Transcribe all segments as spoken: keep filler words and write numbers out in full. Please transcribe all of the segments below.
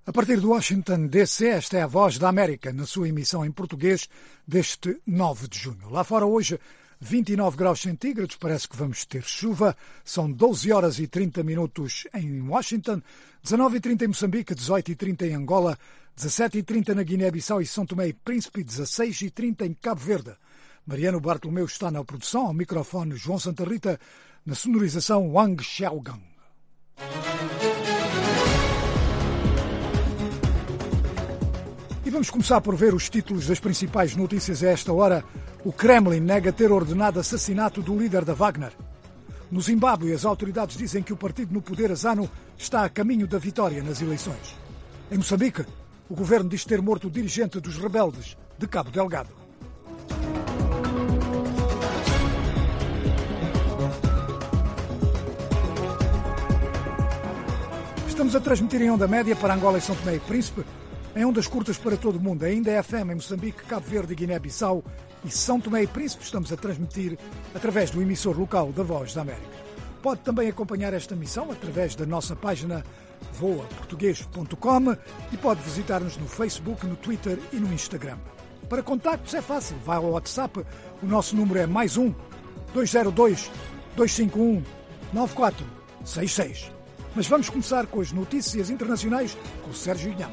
A partir de Washington, D C, esta é a Voz da América, na sua emissão em português deste nove de junho. Lá fora hoje, vinte e nove graus centígrados, parece que vamos ter chuva. São doze horas e trinta minutos em Washington, dezanove e trinta em Moçambique, dezoito e trinta em Angola, dezassete e trinta na Guiné-Bissau e São Tomé e Príncipe, dezasseis e trinta em Cabo Verde. Mariano Bartolomeu está na produção, ao microfone João Santa Rita, na sonorização Wang Xiaogang. E vamos começar por ver os títulos das principais notícias a esta hora. O Kremlin nega ter ordenado assassinato do líder da Wagner. No Zimbábue, as autoridades dizem que o partido no poder, a ZANU, está a caminho da vitória nas eleições. Em Moçambique, o governo diz ter morto o dirigente dos rebeldes de Cabo Delgado. Estamos a transmitir em onda média para Angola e São Tomé e Príncipe, em ondas curtas para todo o mundo, ainda é F M em Moçambique, Cabo Verde, Guiné-Bissau e São Tomé e Príncipe. Estamos a transmitir através do emissor local da Voz da América. Pode também acompanhar esta emissão através da nossa página voa português ponto com e pode visitar-nos no Facebook, no Twitter e no Instagram. Para contactos é fácil, vai ao WhatsApp, o nosso número é mais um, dois zero dois, dois cinco um, nove quatro seis seis. Mas vamos começar com as notícias internacionais com o Sérgio Inham.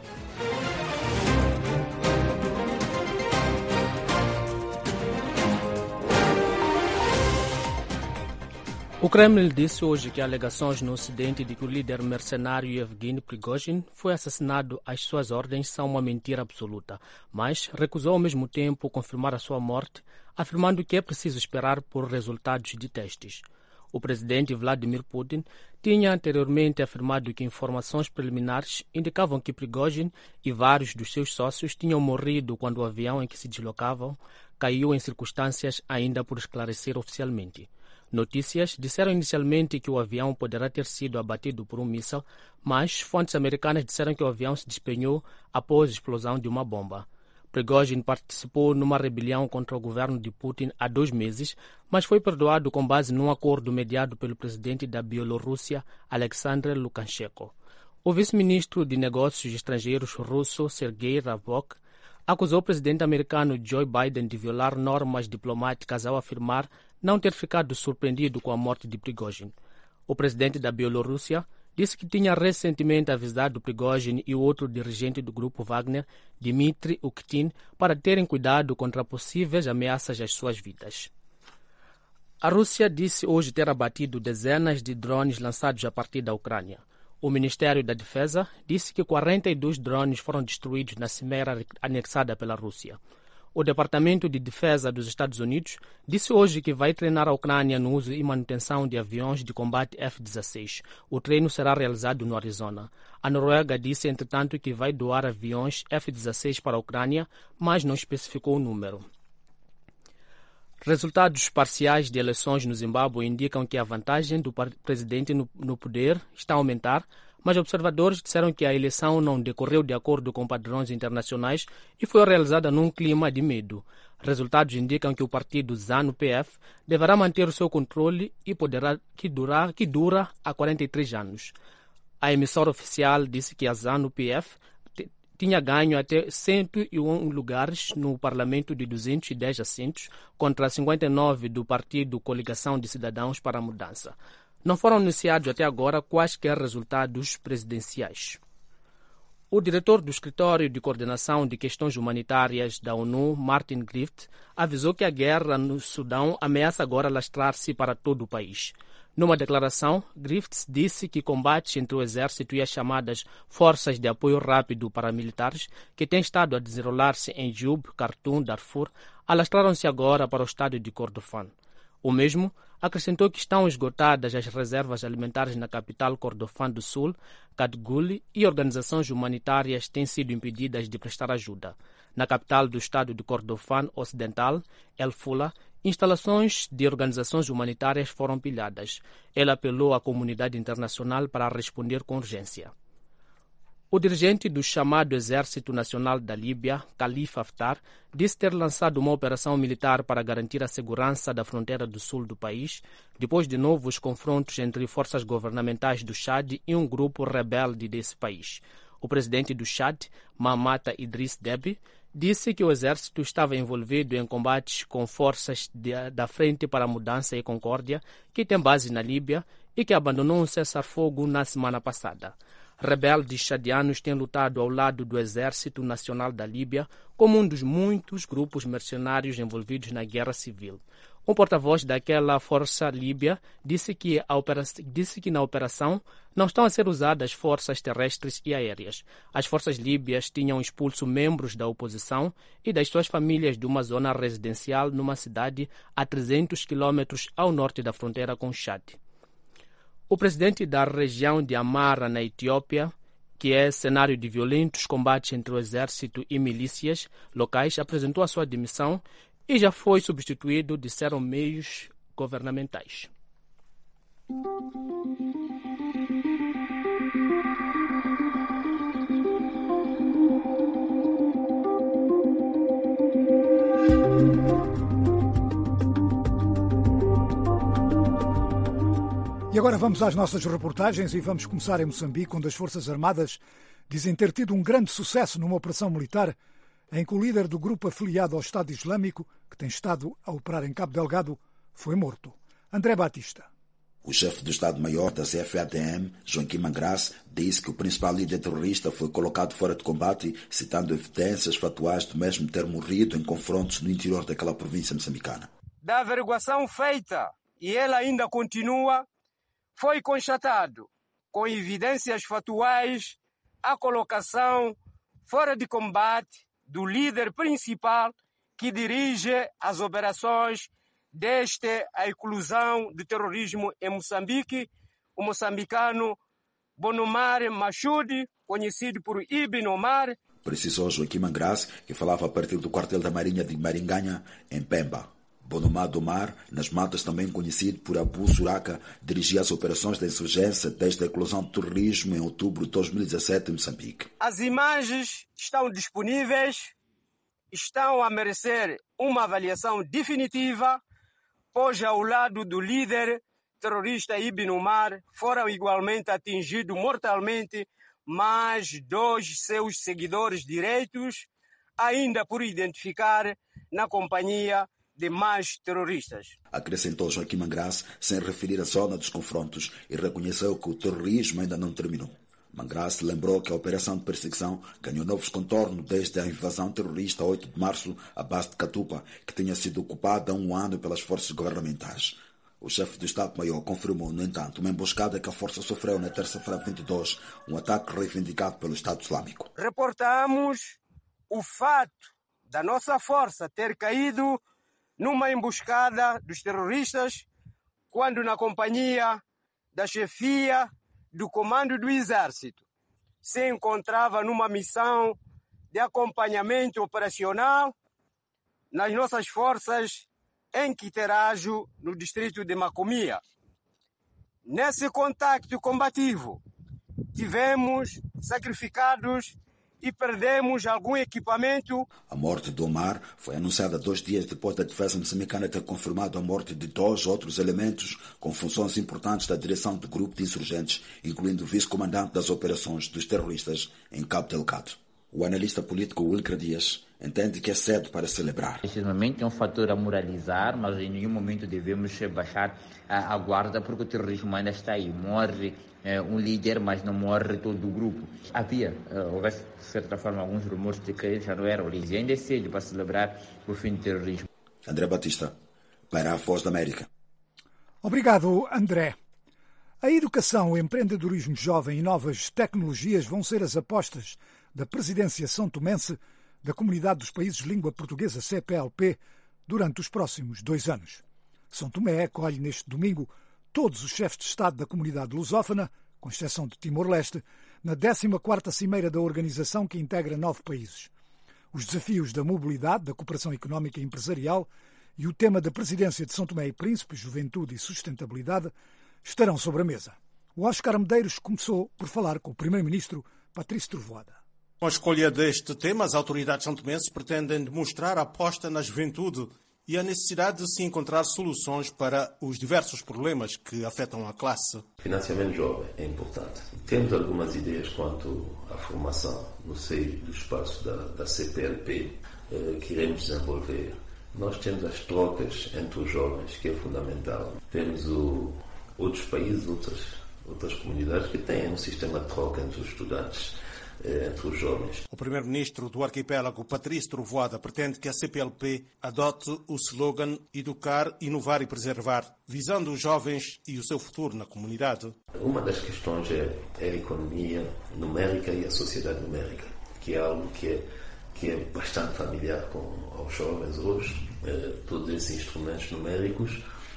O Kremlin disse hoje que alegações no Ocidente de que o líder mercenário Yevgeny Prigozhin foi assassinado às suas ordens são uma mentira absoluta, mas recusou ao mesmo tempo confirmar a sua morte, afirmando que é preciso esperar por resultados de testes. O presidente Vladimir Putin tinha anteriormente afirmado que informações preliminares indicavam que Prigozhin e vários dos seus sócios tinham morrido quando o avião em que se deslocavam caiu em circunstâncias ainda por esclarecer oficialmente. Notícias disseram inicialmente que o avião poderá ter sido abatido por um míssil, mas fontes americanas disseram que o avião se despenhou após a explosão de uma bomba. Prigozhin participou numa rebelião contra o governo de Putin há dois meses, mas foi perdoado com base num acordo mediado pelo presidente da Bielorrússia, Alexander Lukashenko. O vice-ministro de Negócios Estrangeiros russo, Sergei Ravok, acusou o presidente americano Joe Biden de violar normas diplomáticas ao afirmar não ter ficado surpreendido com a morte de Prigozhin. O presidente da Bielorrússia disse que tinha recentemente avisado Prigozhin e o outro dirigente do grupo Wagner, Dmitry Uktin, para terem cuidado contra possíveis ameaças às suas vidas. A Rússia disse hoje ter abatido dezenas de drones lançados a partir da Ucrânia. O Ministério da Defesa disse que quarenta e dois drones foram destruídos na cimeira anexada pela Rússia. O Departamento de Defesa dos Estados Unidos disse hoje que vai treinar a Ucrânia no uso e manutenção de aviões de combate F dezesseis. O treino será realizado no Arizona. A Noruega disse, entretanto, que vai doar aviões F dezesseis para a Ucrânia, mas não especificou o número. Resultados parciais de eleições no Zimbábue indicam que a vantagem do presidente no, no poder está a aumentar, mas observadores disseram que a eleição não decorreu de acordo com padrões internacionais e foi realizada num clima de medo. Resultados indicam que o partido ZANU-P F deverá manter o seu controle e poderá que durar que dura há quarenta e três anos. A emissora oficial disse que a ZANU-P F tinha ganho até cento e um lugares no parlamento de duzentos e dez assentos contra cinquenta e nove do partido Coligação de Cidadãos para a Mudança. Não foram anunciados até agora quaisquer resultados presidenciais. O diretor do Escritório de Coordenação de Questões Humanitárias da ONU, Martin Griffiths, avisou que a guerra no Sudão ameaça agora alastrar-se para todo o país. Numa declaração, Griffiths disse que combates entre o exército e as chamadas Forças de Apoio Rápido Paramilitares, que têm estado a desenrolar-se em Jub, Khartoum, Darfur, alastraram-se agora para o estado de Kordofan. O mesmo acrescentou que estão esgotadas as reservas alimentares na capital Kordofan do Sul, Kadguli, e organizações humanitárias têm sido impedidas de prestar ajuda. Na capital do estado de Kordofan Ocidental, El Fula, instalações de organizações humanitárias foram pilhadas. Ele apelou à comunidade internacional para responder com urgência. O dirigente do chamado Exército Nacional da Líbia, Khalifa Haftar, disse ter lançado uma operação militar para garantir a segurança da fronteira do sul do país, depois de novos confrontos entre forças governamentais do Chad e um grupo rebelde desse país. O presidente do Chad, Mamata Idriss Déby, disse que o exército estava envolvido em combates com forças de, da Frente para a Mudança e Concórdia, que tem base na Líbia e que abandonou um cessar-fogo na semana passada. Rebeldes chadianos têm lutado ao lado do Exército Nacional da Líbia como um dos muitos grupos mercenários envolvidos na guerra civil. Um porta-voz daquela força líbia disse que, a opera... disse que na operação não estão a ser usadas forças terrestres e aéreas. As forças líbias tinham expulso membros da oposição e das suas famílias de uma zona residencial numa cidade a trezentos quilômetros ao norte da fronteira com o Chad. O presidente da região de Amara, na Etiópia, que é cenário de violentos combates entre o exército e milícias locais, apresentou a sua demissão e já foi substituído, disseram meios governamentais. E agora vamos às nossas reportagens e vamos começar em Moçambique, onde as Forças Armadas dizem ter tido um grande sucesso numa operação militar em que o líder do grupo afiliado ao Estado Islâmico, que tem estado a operar em Cabo Delgado, foi morto. André Batista. O chefe do Estado-Maior da C F A D M, Joaquim Mangras, disse que o principal líder terrorista foi colocado fora de combate, citando evidências factuais do mesmo ter morrido em confrontos no interior daquela província moçambicana. Da averiguação feita, e ela ainda continua, foi constatado, com evidências factuais, a colocação fora de combate do líder principal que dirige as operações desde a inclusão do terrorismo em Moçambique, o moçambicano Bonomar Machudi, conhecido por Ibn Omar. Precisou Joaquim Mangras, que falava a partir do quartel da Marinha de Maringanha, em Pemba. Bonomar Domar, nas matas também conhecido por Abu Suraka, dirigia as operações de insurgência desde a eclosão do terrorismo em outubro de dois mil e dezassete em Moçambique. As imagens estão disponíveis, estão a merecer uma avaliação definitiva, pois ao lado do líder terrorista Ibn Omar foram igualmente atingidos mortalmente mais dois seus seguidores direitos, ainda por identificar na companhia de mais terroristas. Acrescentou Joaquim Mangras, sem referir a zona dos confrontos, e reconheceu que o terrorismo ainda não terminou. Mangras lembrou que a operação de perseguição ganhou novos contornos desde a invasão terrorista a oito de março à base de Catupa, que tinha sido ocupada há um ano pelas forças governamentais. O chefe do Estado-Maior confirmou, no entanto, uma emboscada que a força sofreu na terça-feira vinte e dois, um ataque reivindicado pelo Estado Islâmico. Reportamos o fato da nossa força ter caído numa emboscada dos terroristas, quando na companhia da chefia do comando do Exército se encontrava numa missão de acompanhamento operacional nas nossas forças em Quiterajo, no distrito de Macomia. Nesse contacto combativo, tivemos sacrificados e perdemos algum equipamento. A morte do Omar foi anunciada dois dias depois da defesa moçambicana ter confirmado a morte de dois outros elementos com funções importantes da direção do grupo de insurgentes, incluindo o vice-comandante das operações dos terroristas em Cabo Delgado. O analista político Wilker Dias entende que é cedo para celebrar. Este momento é um fator a moralizar, mas em nenhum momento devemos baixar a, a guarda, porque o terrorismo ainda está aí. Morre é, um líder, mas não morre todo o grupo. Havia, uh, houvesse de certa forma, alguns rumores de que já não era o líder. Ainda é cedo para celebrar o fim do terrorismo. André Batista, para a Voz da América. Obrigado, André. A educação, o empreendedorismo jovem e novas tecnologias vão ser as apostas da presidência são-tomense da Comunidade dos Países de Língua Portuguesa, C P L P, durante os próximos dois anos. São Tomé acolhe neste domingo todos os chefes de Estado da comunidade lusófona, com exceção de Timor-Leste, na décima quarta Cimeira da organização que integra nove países. Os desafios da mobilidade, da cooperação económica e empresarial e o tema da presidência de São Tomé e Príncipe, juventude e sustentabilidade, estarão sobre a mesa. O Oscar Medeiros começou por falar com o primeiro-ministro Patrício Trovoada. Com a escolha deste tema, as autoridades são-tomenses pretendem demonstrar a aposta na juventude e a necessidade de se encontrar soluções para os diversos problemas que afetam a classe. O financiamento jovem é importante. Temos algumas ideias quanto à formação no seio do espaço da, da C P L P eh, que iremos desenvolver. Nós temos as trocas entre os jovens, que é fundamental. Temos o, outros países, outras, outras comunidades que têm um sistema de troca entre os estudantes, entre os jovens. O primeiro-ministro do arquipélago, Patrício Trovoada, pretende que a C P L P adote o slogan Educar, Inovar e Preservar, visando os jovens e o seu futuro na comunidade. Uma das questões é, é a economia numérica e a sociedade numérica, que é algo que é, que é bastante familiar com, aos jovens hoje. Eh, todos esses instrumentos numéricos,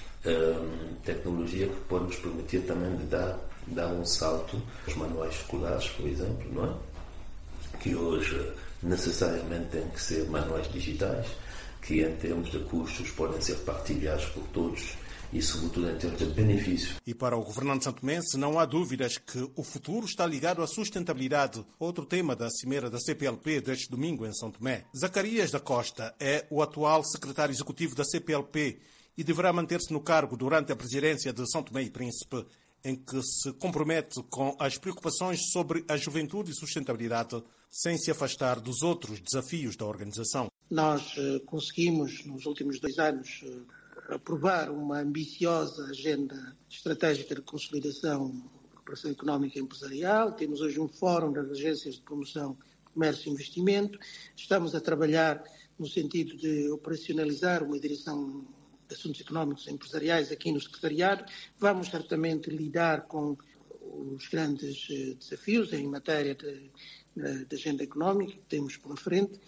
eh, tecnologia que pode nos permitir também de dar, dar um salto aos manuais escolares, por exemplo, não é? Que hoje necessariamente têm que ser manuais digitais, que em termos de custos podem ser partilhados por todos e sobretudo em termos de benefícios. E para o governante santomense não há dúvidas que o futuro está ligado à sustentabilidade, outro tema da cimeira da C P L P deste domingo em São Tomé. Zacarias da Costa é o atual secretário executivo da C P L P e deverá manter-se no cargo durante a presidência de São Tomé e Príncipe, em que se compromete com as preocupações sobre a juventude e sustentabilidade, sem se afastar dos outros desafios da organização. Nós eh, conseguimos, nos últimos dois anos, eh, aprovar uma ambiciosa agenda estratégica de consolidação da cooperação económica e empresarial. Temos hoje um fórum das agências de promoção, comércio e investimento. Estamos a trabalhar no sentido de operacionalizar uma direção de assuntos económicos e empresariais aqui no secretariado. Vamos certamente lidar com os grandes desafios em matéria de, de, de agenda económica que temos pela frente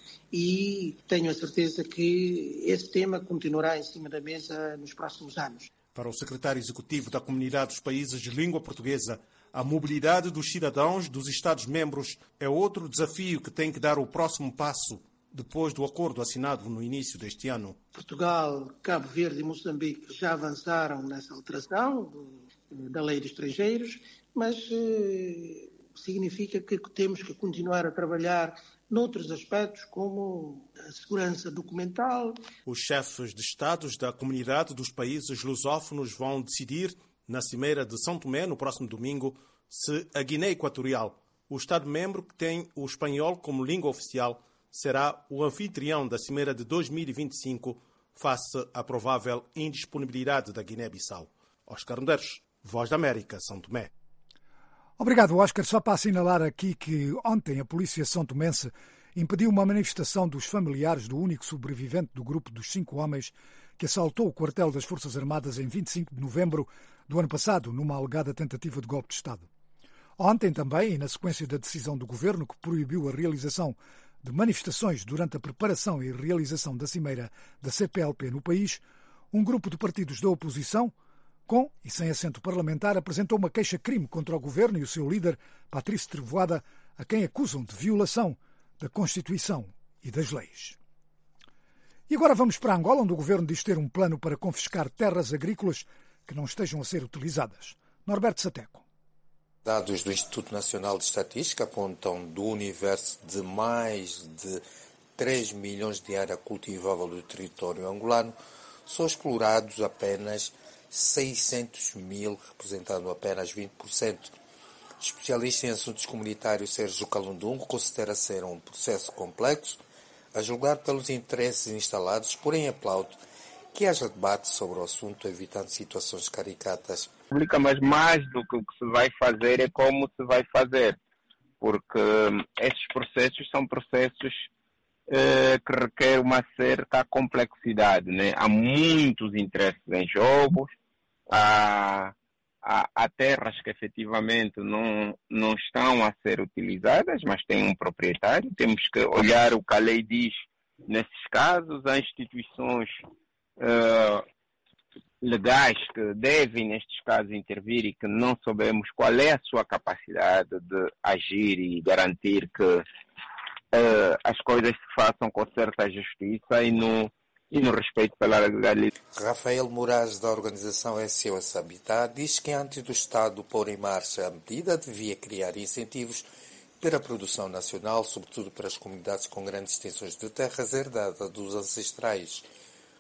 e tenho a certeza que esse tema continuará em cima da mesa nos próximos anos. Para o secretário executivo da Comunidade dos Países de Língua Portuguesa, a mobilidade dos cidadãos dos Estados-membros é outro desafio que tem que dar o próximo passo depois do acordo assinado no início deste ano. Portugal, Cabo Verde e Moçambique já avançaram nessa alteração da lei de estrangeiros, mas eh, significa que temos que continuar a trabalhar noutros aspectos, como a segurança documental. Os chefes de Estados da Comunidade dos Países Lusófonos vão decidir, na Cimeira de São Tomé, no próximo domingo, se a Guiné Equatorial, o Estado-membro que tem o espanhol como língua oficial, será o anfitrião da Cimeira de dois mil e vinte e cinco, face à provável indisponibilidade da Guiné-Bissau. Oscar Medeiros, Voz da América, São Tomé. Obrigado, Oscar. Só para assinalar aqui que ontem a polícia são-tomense impediu uma manifestação dos familiares do único sobrevivente do grupo dos cinco homens que assaltou o quartel das Forças Armadas em vinte e cinco de novembro do ano passado, numa alegada tentativa de golpe de Estado. Ontem também, e na sequência da decisão do governo que proibiu a realização de manifestações durante a preparação e realização da cimeira da C P L P no país, um grupo de partidos da oposição, com e sem assento parlamentar, apresentou uma queixa-crime contra o governo e o seu líder, Patrício Trovoada, a quem acusam de violação da Constituição e das leis. E agora vamos para Angola, onde o governo diz ter um plano para confiscar terras agrícolas que não estejam a ser utilizadas. Norberto Sateco. Dados do Instituto Nacional de Estatística apontam do universo de mais de três milhões de área cultivável do território angolano, são explorados apenas seiscentos mil, representando apenas vinte por cento. Especialista em assuntos comunitários Sérgio Calundungo considera ser um processo complexo, a julgar pelos interesses instalados, porém aplaude que haja debate sobre o assunto, evitando situações caricatas. Mas mais do que o que se vai fazer é como se vai fazer, porque esses processos são processos eh, que requerem uma certa complexidade, né? Há muitos interesses em jogo, há, há, há terras que efetivamente não, não estão a ser utilizadas, mas têm um proprietário. Temos que olhar o que a lei diz nesses casos. Há instituições uh, legais que devem, nestes casos, intervir e que não sabemos qual é a sua capacidade de agir e garantir que uh, as coisas se façam com certa justiça e no, e no respeito pela legalidade. Rafael Moraes, da organização S O S Habitat, diz que antes do Estado pôr em marcha a medida, devia criar incentivos para a produção nacional, sobretudo para as comunidades com grandes extensões de terras herdadas dos ancestrais.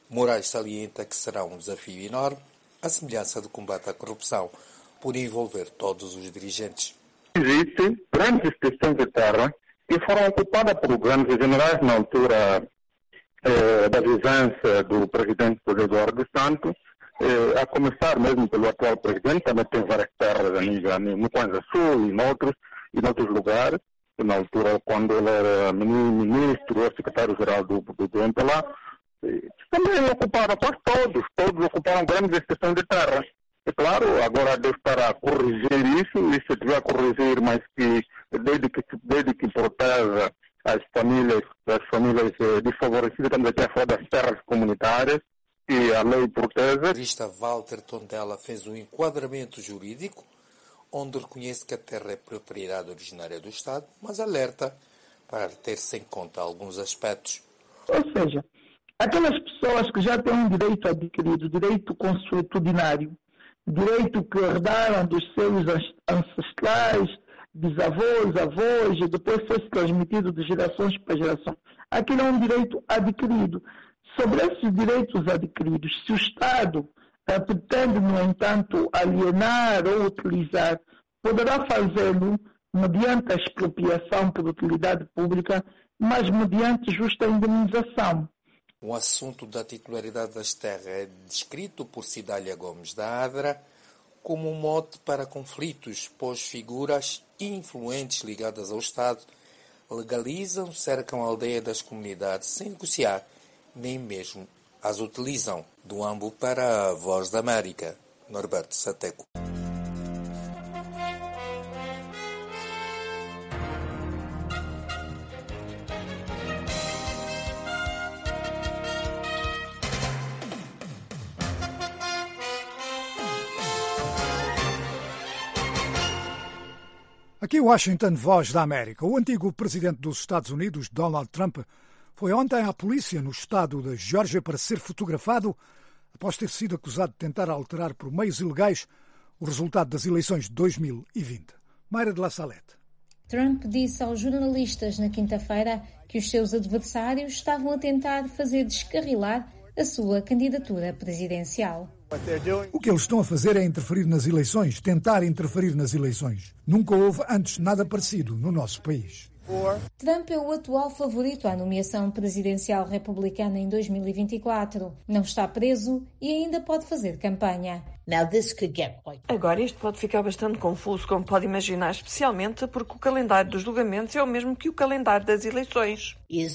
Moraes salienta que será um desafio enorme a semelhança do combate à corrupção, por envolver todos os dirigentes. Existem grandes questões de terra que foram ocupadas por grandes generais na altura eh, da vizinhança do presidente Eduardo Santos, eh, a começar mesmo pelo atual presidente, também tem várias terras a nível, no Kwanza Sul e noutros, e noutros lugares, na altura quando ele era ministro ou secretário-geral do, do, do M P L A, também ocuparam, quase todos, todos ocuparam grandes questões de terra. É claro, agora deve estar a corrigir isso, e se tiver a corrigir, mas que desde que, desde que proteja as famílias, as famílias desfavorecidas, estamos aqui a falar das terras comunitárias, que a lei protege. O jurista Walter Tondela fez um enquadramento jurídico, onde reconhece que a terra é propriedade originária do Estado, mas alerta para ter-se em conta alguns aspectos. Ou seja, aquelas pessoas que já têm um direito adquirido, direito consuetudinário, direito que herdaram dos seus ancestrais, bisavós, avós, e depois foi transmitido de gerações para geração. Aquilo é um direito adquirido. Sobre esses direitos adquiridos, se o Estado eh, pretende, no entanto, alienar ou utilizar, poderá fazê-lo mediante a expropriação por utilidade pública, mas mediante justa indemnização. O assunto da titularidade das terras é descrito por Cidália Gomes da Adra como um mote para conflitos, pois figuras influentes ligadas ao Estado legalizam, cercam a aldeia das comunidades sem negociar, nem mesmo as utilizam. Do Ambo para a Voz da América, Norberto Sateco. Aqui Washington, Voz da América. O antigo presidente dos Estados Unidos, Donald Trump, foi ontem à polícia no estado da Geórgia para ser fotografado após ter sido acusado de tentar alterar por meios ilegais o resultado das eleições de dois mil e vinte. Mayra de La Salette. Trump disse aos jornalistas na quinta-feira que os seus adversários estavam a tentar fazer descarrilar a sua candidatura presidencial. O que eles estão a fazer é interferir nas eleições, tentar interferir nas eleições. Nunca houve antes nada parecido no nosso país. Trump é o atual favorito à nomeação presidencial republicana em dois mil e vinte e quatro. Não está preso e ainda pode fazer campanha. Agora isto pode ficar bastante confuso, como pode imaginar, especialmente porque o calendário dos julgamentos é o mesmo que o calendário das eleições.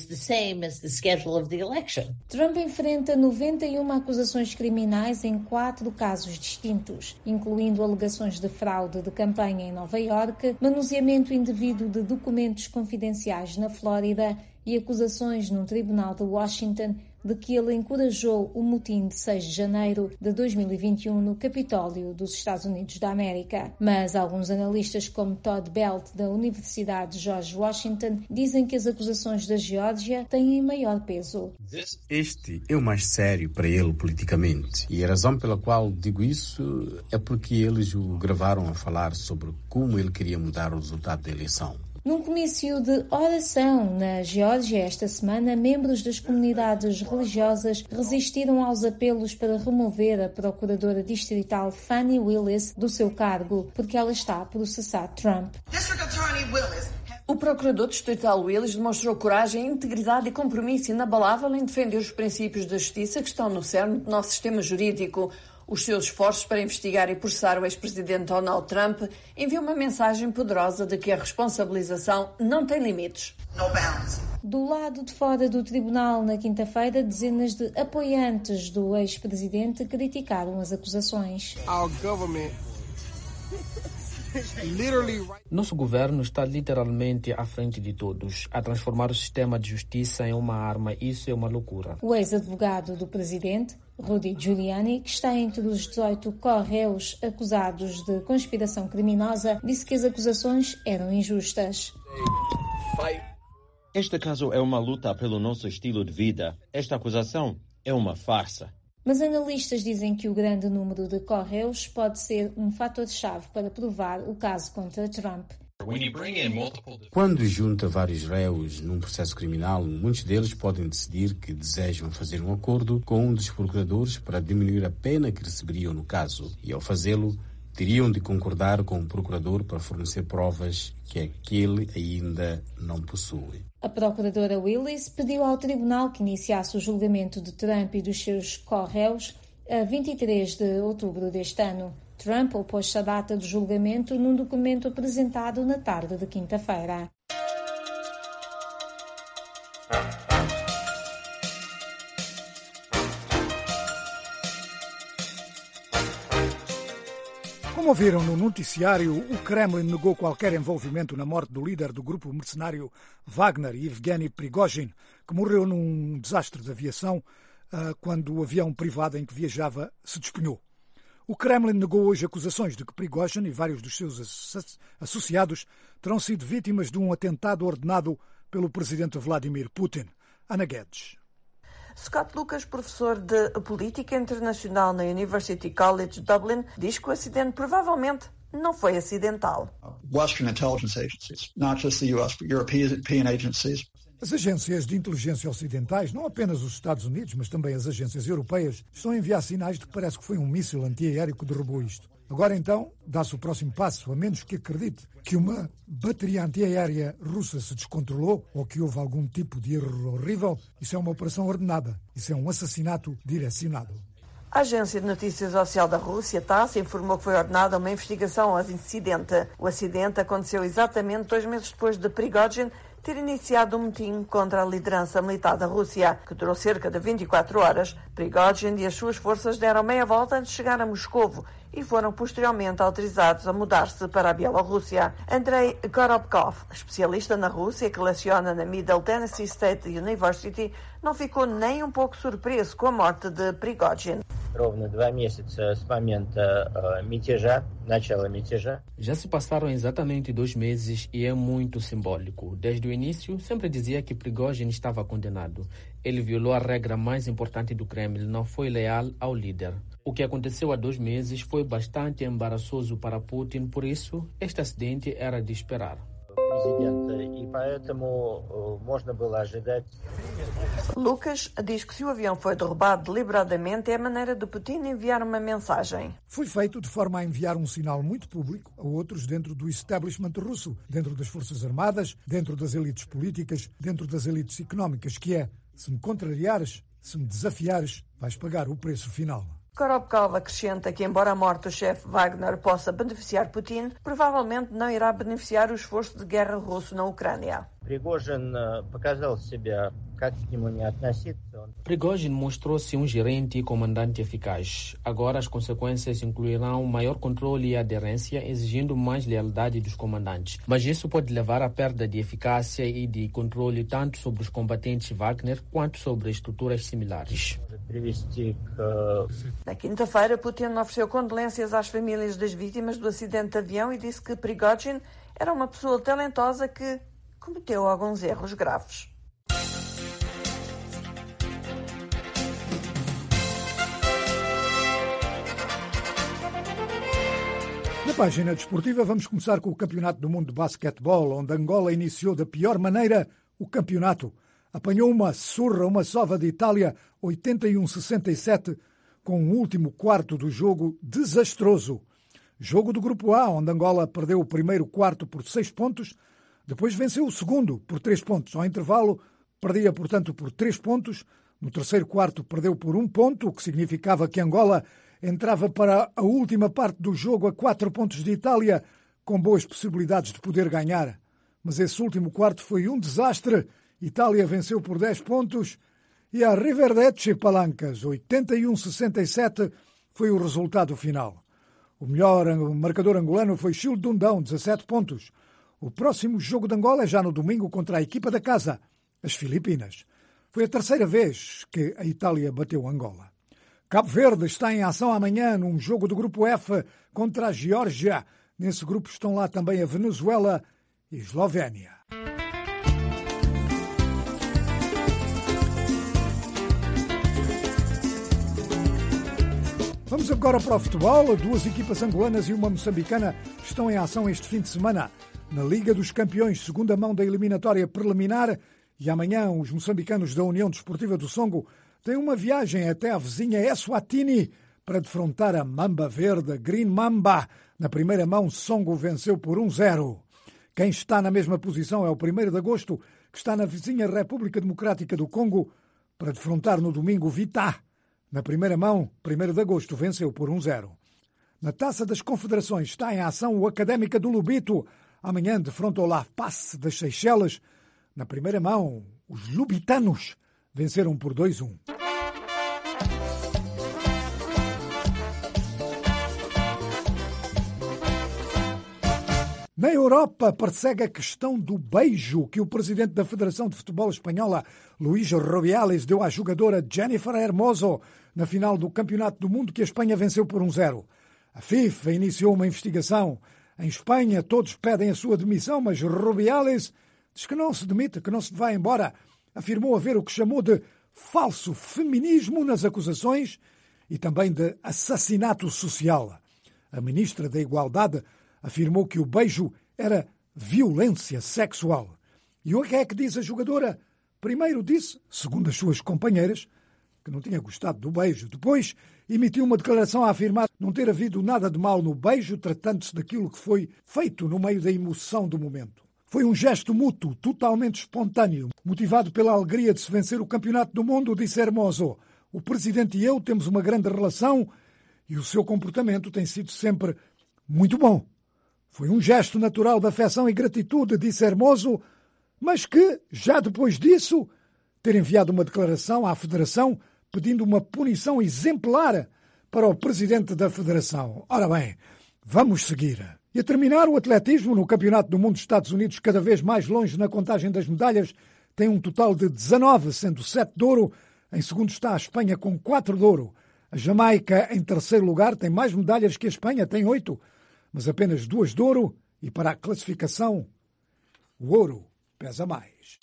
Trump enfrenta noventa e uma acusações criminais em quatro casos distintos, incluindo alegações de fraude de campanha em Nova Iorque, manuseamento indevido de documentos confidenciais na Flórida e acusações num tribunal de Washington de que ele encorajou o motim de seis de janeiro de dois mil e vinte e um no Capitólio dos Estados Unidos da América. Mas alguns analistas, como Todd Belt, da Universidade George Washington, dizem que as acusações da Geórgia têm maior peso. Este é o mais sério para ele politicamente. E a razão pela qual digo isso é porque eles o gravaram a falar sobre como ele queria mudar o resultado da eleição. Num comício de oração na Geórgia esta semana, membros das comunidades religiosas resistiram aos apelos para remover a procuradora distrital Fani Willis do seu cargo, porque ela está a processar Trump. O procurador distrital Willis demonstrou coragem, integridade e compromisso inabalável em defender os princípios da justiça que estão no cerne do nosso sistema jurídico. Os seus esforços para investigar e processar o ex-presidente Donald Trump enviam uma mensagem poderosa de que a responsabilização não tem limites. Do lado de fora do tribunal, na quinta-feira, dezenas de apoiantes do ex-presidente criticaram as acusações. Nosso governo está literalmente à frente de todos, a transformar o sistema de justiça em uma arma. Isso é uma loucura. O ex-advogado do presidente, Rudy Giuliani, que está entre os dezoito co-réus acusados de conspiração criminosa, disse que as acusações eram injustas. Este caso é uma luta pelo nosso estilo de vida. Esta acusação é uma farsa. Mas analistas dizem que o grande número de co-réus pode ser um fator-chave para provar o caso contra Trump. Quando junta vários réus num processo criminal, muitos deles podem decidir que desejam fazer um acordo com um dos procuradores para diminuir a pena que receberiam no caso. E ao fazê-lo, teriam de concordar com o procurador para fornecer provas que aquele ainda não possui. A procuradora Willis pediu ao tribunal que iniciasse o julgamento de Trump e dos seus co-réus a vinte e três de outubro deste ano. Trump opôs-se à data do julgamento num documento apresentado na tarde de quinta-feira. Como ouviram no noticiário, o Kremlin negou qualquer envolvimento na morte do líder do grupo mercenário Wagner, Yevgeny Prigozhin, que morreu num desastre de aviação quando o avião privado em que viajava se despenhou. O Kremlin negou hoje acusações de que Prigozhin e vários dos seus associados terão sido vítimas de um atentado ordenado pelo presidente Vladimir Putin. Ana Guedes. Scott Lucas, professor de Política Internacional na University College Dublin, diz que o acidente provavelmente não foi acidental. Western intelligence agencies, not just the U S, but European agencies. As agências de inteligência ocidentais, não apenas os Estados Unidos, mas também as agências europeias, estão a enviar sinais de que parece que foi um míssil antiaéreo que derrubou isto. Agora então, dá-se o próximo passo, a menos que acredite que uma bateria antiaérea russa se descontrolou ou que houve algum tipo de erro horrível. Isso é uma operação ordenada. Isso é um assassinato direcionado. A agência de notícias oficial da Rússia, TASS, informou que foi ordenada uma investigação ao incidente. O acidente aconteceu exatamente dois meses depois de Prigozhin ter iniciado um motim contra a liderança militar da Rússia, que durou cerca de vinte e quatro horas. Prigozhin e as suas forças deram meia volta antes de chegar a Moscovo e foram posteriormente autorizados a mudar-se para a Bielorrússia. Andrei Korobkov, especialista na Rússia que leciona na Middle Tennessee State University, não ficou nem um pouco surpreso com a morte de Prigozhin. Já se passaram exatamente dois meses e é muito simbólico. Desde o início, sempre dizia que Prigozhin estava condenado. Ele violou a regra mais importante do Kremlin, não foi leal ao líder. O que aconteceu há dois meses foi bastante embaraçoso para Putin, por isso, este acidente era de esperar. Lucas diz que se o avião foi derrubado deliberadamente é a maneira de Putin enviar uma mensagem. Foi feito de forma a enviar um sinal muito público a outros dentro do establishment russo, dentro das forças armadas, dentro das elites políticas, dentro das elites económicas, que é, se me contrariares, se me desafiares, vais pagar o preço final. Korobkov acrescenta que, embora a morte do chefe Wagner possa beneficiar Putin, provavelmente não irá beneficiar o esforço de guerra russo na Ucrânia. Prigozhin mostrou-se um gerente e comandante eficaz. Agora as consequências incluirão maior controle e aderência, exigindo mais lealdade dos comandantes. Mas isso pode levar à perda de eficácia e de controle tanto sobre os combatentes Wagner quanto sobre estruturas similares. Na quinta-feira, Putin ofereceu condolências às famílias das vítimas do acidente de avião e disse que Prigozhin era uma pessoa talentosa que cometeu alguns erros graves. Na página desportiva vamos começar com o Campeonato do Mundo de Basquetebol, onde Angola iniciou da pior maneira o campeonato. Apanhou uma surra, uma sova de Itália, oitenta e um a sessenta e sete, com o último quarto do jogo desastroso. Jogo do Grupo A, onde Angola perdeu o primeiro quarto por seis pontos, depois venceu o segundo por três pontos. Ao intervalo, perdia, portanto, por três pontos. No terceiro quarto, perdeu por um ponto, o que significava que Angola entrava para a última parte do jogo a quatro pontos de Itália, com boas possibilidades de poder ganhar. Mas esse último quarto foi um desastre. Itália venceu por dez pontos e a Riverdece Palancas, oitenta e um a sessenta e sete, foi o resultado final. O melhor marcador angolano foi Chile Dundão, dezassete pontos. O próximo jogo de Angola é já no domingo contra a equipa da casa, as Filipinas. Foi a terceira vez que a Itália bateu Angola. Cabo Verde está em ação amanhã num jogo do Grupo F contra a Geórgia. Nesse grupo estão lá também a Venezuela e Eslovénia. Vamos agora para o futebol. Duas equipas angolanas e uma moçambicana estão em ação este fim de semana. na Liga dos Campeões, segunda mão da eliminatória preliminar, e amanhã os moçambicanos da União Desportiva do Songo têm uma viagem até a vizinha Eswatini para defrontar a Mamba Verde, Green Mamba. Na primeira mão, Songo venceu por um zero. Quem está na mesma posição é o primeiro de agosto, que está na vizinha República Democrática do Congo, para defrontar no domingo Vitá. Na primeira mão, primeiro de agosto, venceu por um zero. Na Taça das Confederações está em ação o Académica do Lubito. Amanhã defronta o La Paz das Seychelles. Na primeira mão, os lubitanos venceram por dois a um. Na Europa, persegue a questão do beijo que o presidente da Federação de Futebol Espanhola, Luís Rubiales, deu à jogadora Jennifer Hermoso na final do Campeonato do Mundo que a Espanha venceu por um zero. A FIFA iniciou uma investigação. Em Espanha, todos pedem a sua demissão, mas Rubiales diz que não se demite, que não se vai embora. Afirmou haver o que chamou de falso feminismo nas acusações e também de assassinato social. A ministra da Igualdade afirmou que o beijo era violência sexual. E o que é que diz a jogadora? Primeiro disse, segundo as suas companheiras, que não tinha gostado do beijo. Depois emitiu uma declaração a afirmar não ter havido nada de mal no beijo, tratando-se daquilo que foi feito no meio da emoção do momento. Foi um gesto mútuo, totalmente espontâneo, motivado pela alegria de se vencer o Campeonato do Mundo, disse Hermoso. O presidente e eu temos uma grande relação e o seu comportamento tem sido sempre muito bom. Foi um gesto natural de afeção e gratitude, disse Hermoso, mas que, já depois disso, ter enviado uma declaração à Federação pedindo uma punição exemplar para o presidente da Federação. Ora bem, vamos seguir. E a terminar, o atletismo no Campeonato do Mundo dos Estados Unidos, cada vez mais longe na contagem das medalhas, tem um total de dezanove, sendo sete de ouro. Em segundo está a Espanha com quatro de ouro. A Jamaica, em terceiro lugar, tem mais medalhas que a Espanha, tem oito, mas apenas duas de ouro, e para a classificação, o ouro pesa mais.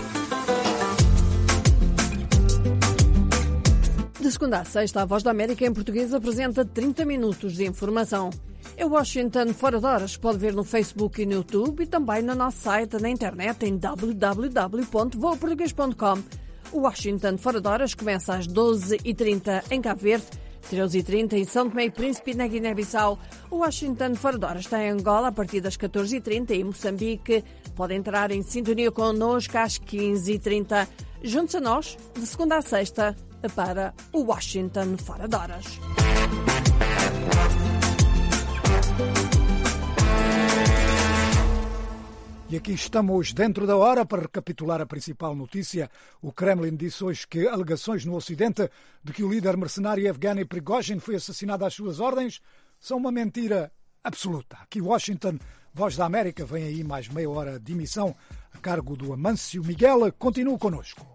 De segunda a sexta, a Voz da América em português apresenta trinta minutos de informação. É Washington Fora de Horas, pode ver no Facebook e no YouTube e também no nosso site na internet em w w w ponto voa português ponto com. O Washington Fora de Horas começa às doze e trinta em Cabo Verde, treze e trinta em São Tomé e Príncipe na Guiné-Bissau. O Washington Fora de Horas está em Angola a partir das catorze e trinta e em Moçambique. Pode entrar em sintonia connosco às quinze e trinta. Juntos a nós, de segunda a sexta, para o Washington Fora de Horas. E aqui estamos dentro da hora para recapitular a principal notícia. O Kremlin disse hoje que alegações no Ocidente de que o líder mercenário Evgeny Prigozhin foi assassinado às suas ordens são uma mentira absoluta. Aqui Washington, Voz da América, vem aí mais meia hora de emissão a cargo do Amâncio Miguel. Continue connosco.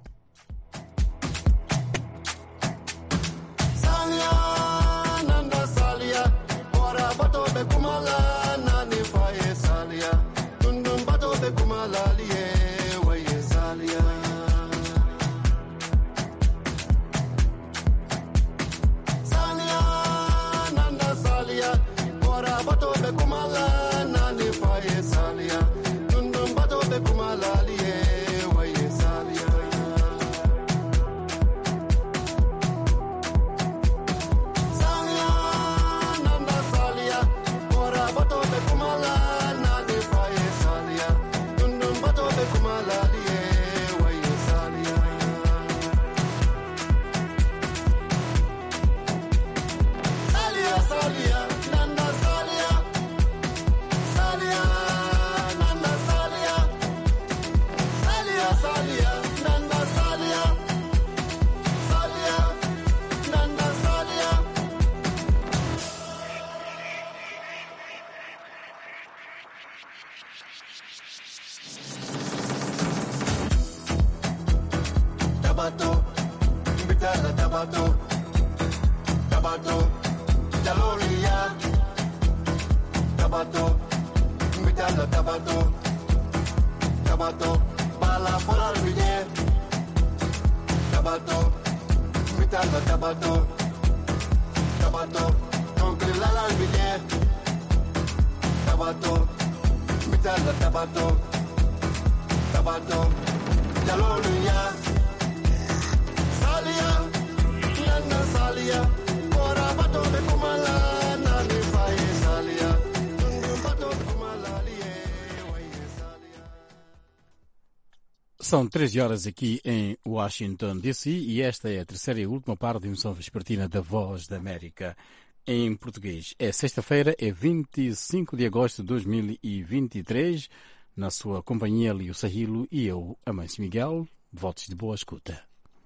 tala tabato tabato jalolunya salia nana salia ora bato be kumala na ni fai salia bato kumala São treze horas aqui em Washington, D C, e esta é a terceira e última parte da emissão vespertina da Voz da América em português. É sexta-feira, é vinte e cinco de agosto de dois mil e vinte e três. Na sua companhia, Lio Sahilo e eu, Amâncio Miguel. Votos de boa escuta.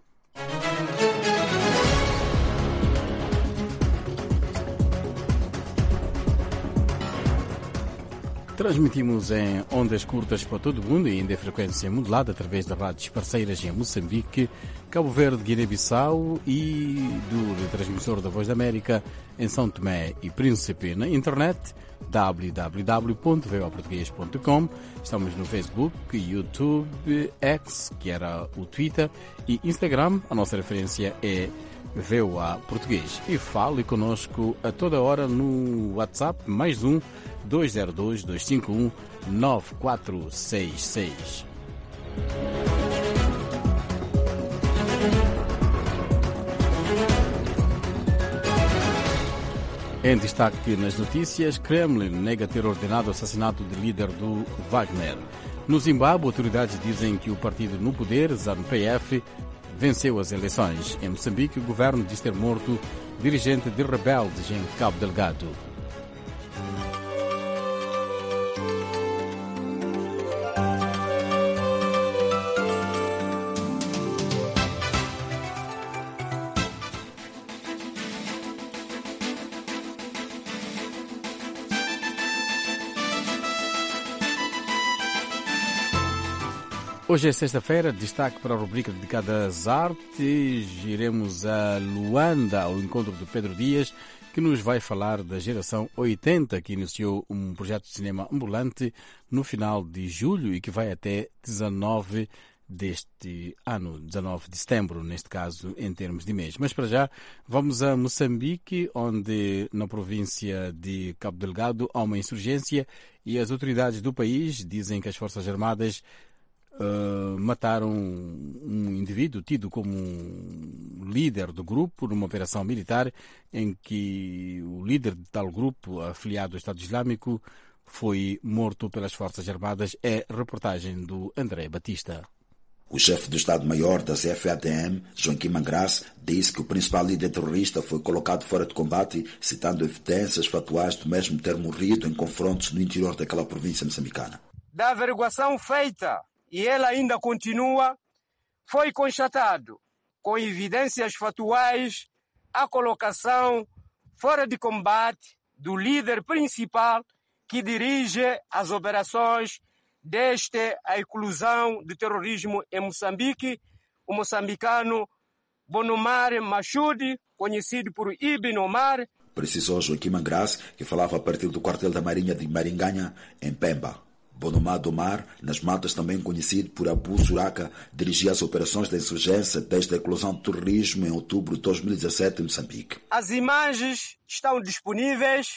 Transmitimos em ondas curtas para todo o mundo e em frequência modulada através de rádios parceiras em Moçambique, Cabo Verde, Guiné-Bissau e do transmissor da Voz da América em São Tomé e Príncipe. Na internet, w w w ponto v o português ponto com. Estamos no Facebook, YouTube, X, que era o Twitter, e Instagram. A nossa referência é V O A Português. E fale conosco a toda hora no WhatsApp, mais um, dois zero dois, dois cinco um, nove quatro seis seis. Em destaque nas notícias, Kremlin nega ter ordenado o assassinato do líder do Wagner. No Zimbábue, autoridades dizem que o partido no poder, ZANU-P F, venceu as eleições. Em Moçambique, o governo diz ter morto dirigente de rebeldes em Cabo Delgado. Hoje é sexta-feira, destaque para a rubrica dedicada às artes. Iremos a Luanda, ao encontro de Pedro Dias, que nos vai falar da geração oitenta, que iniciou um projeto de cinema ambulante no final de julho e que vai até dezanove deste ano, dezanove de setembro, neste caso, em termos de mês. Mas para já, vamos a Moçambique, onde na província de Cabo Delgado há uma insurgência e as autoridades do país dizem que as Forças Armadas Uh, mataram um indivíduo tido como um líder do grupo numa operação militar em que o líder de tal grupo, afiliado ao Estado Islâmico, foi morto pelas Forças Armadas. É reportagem do André Batista. O chefe do Estado-Maior da C F A D M, Joaquim Mangraça, disse que o principal líder terrorista foi colocado fora de combate, citando evidências factuais do mesmo ter morrido em confrontos no interior daquela província moçambicana. Da averiguação feita, e ela ainda continua, foi constatado, com evidências factuais, a colocação fora de combate do líder principal que dirige as operações desde a eclosão do terrorismo em Moçambique, o moçambicano Bonomar Machudi, conhecido por Ibn Omar. Precisou Joaquim Mangraça, que falava a partir do quartel da Marinha de Maringanha, em Pemba. Bonomar Domar, nas matas também conhecido por Abu Suraka, dirigia as operações da insurgência desde a eclosão do terrorismo em outubro de dois mil e dezassete em Moçambique. As imagens estão disponíveis,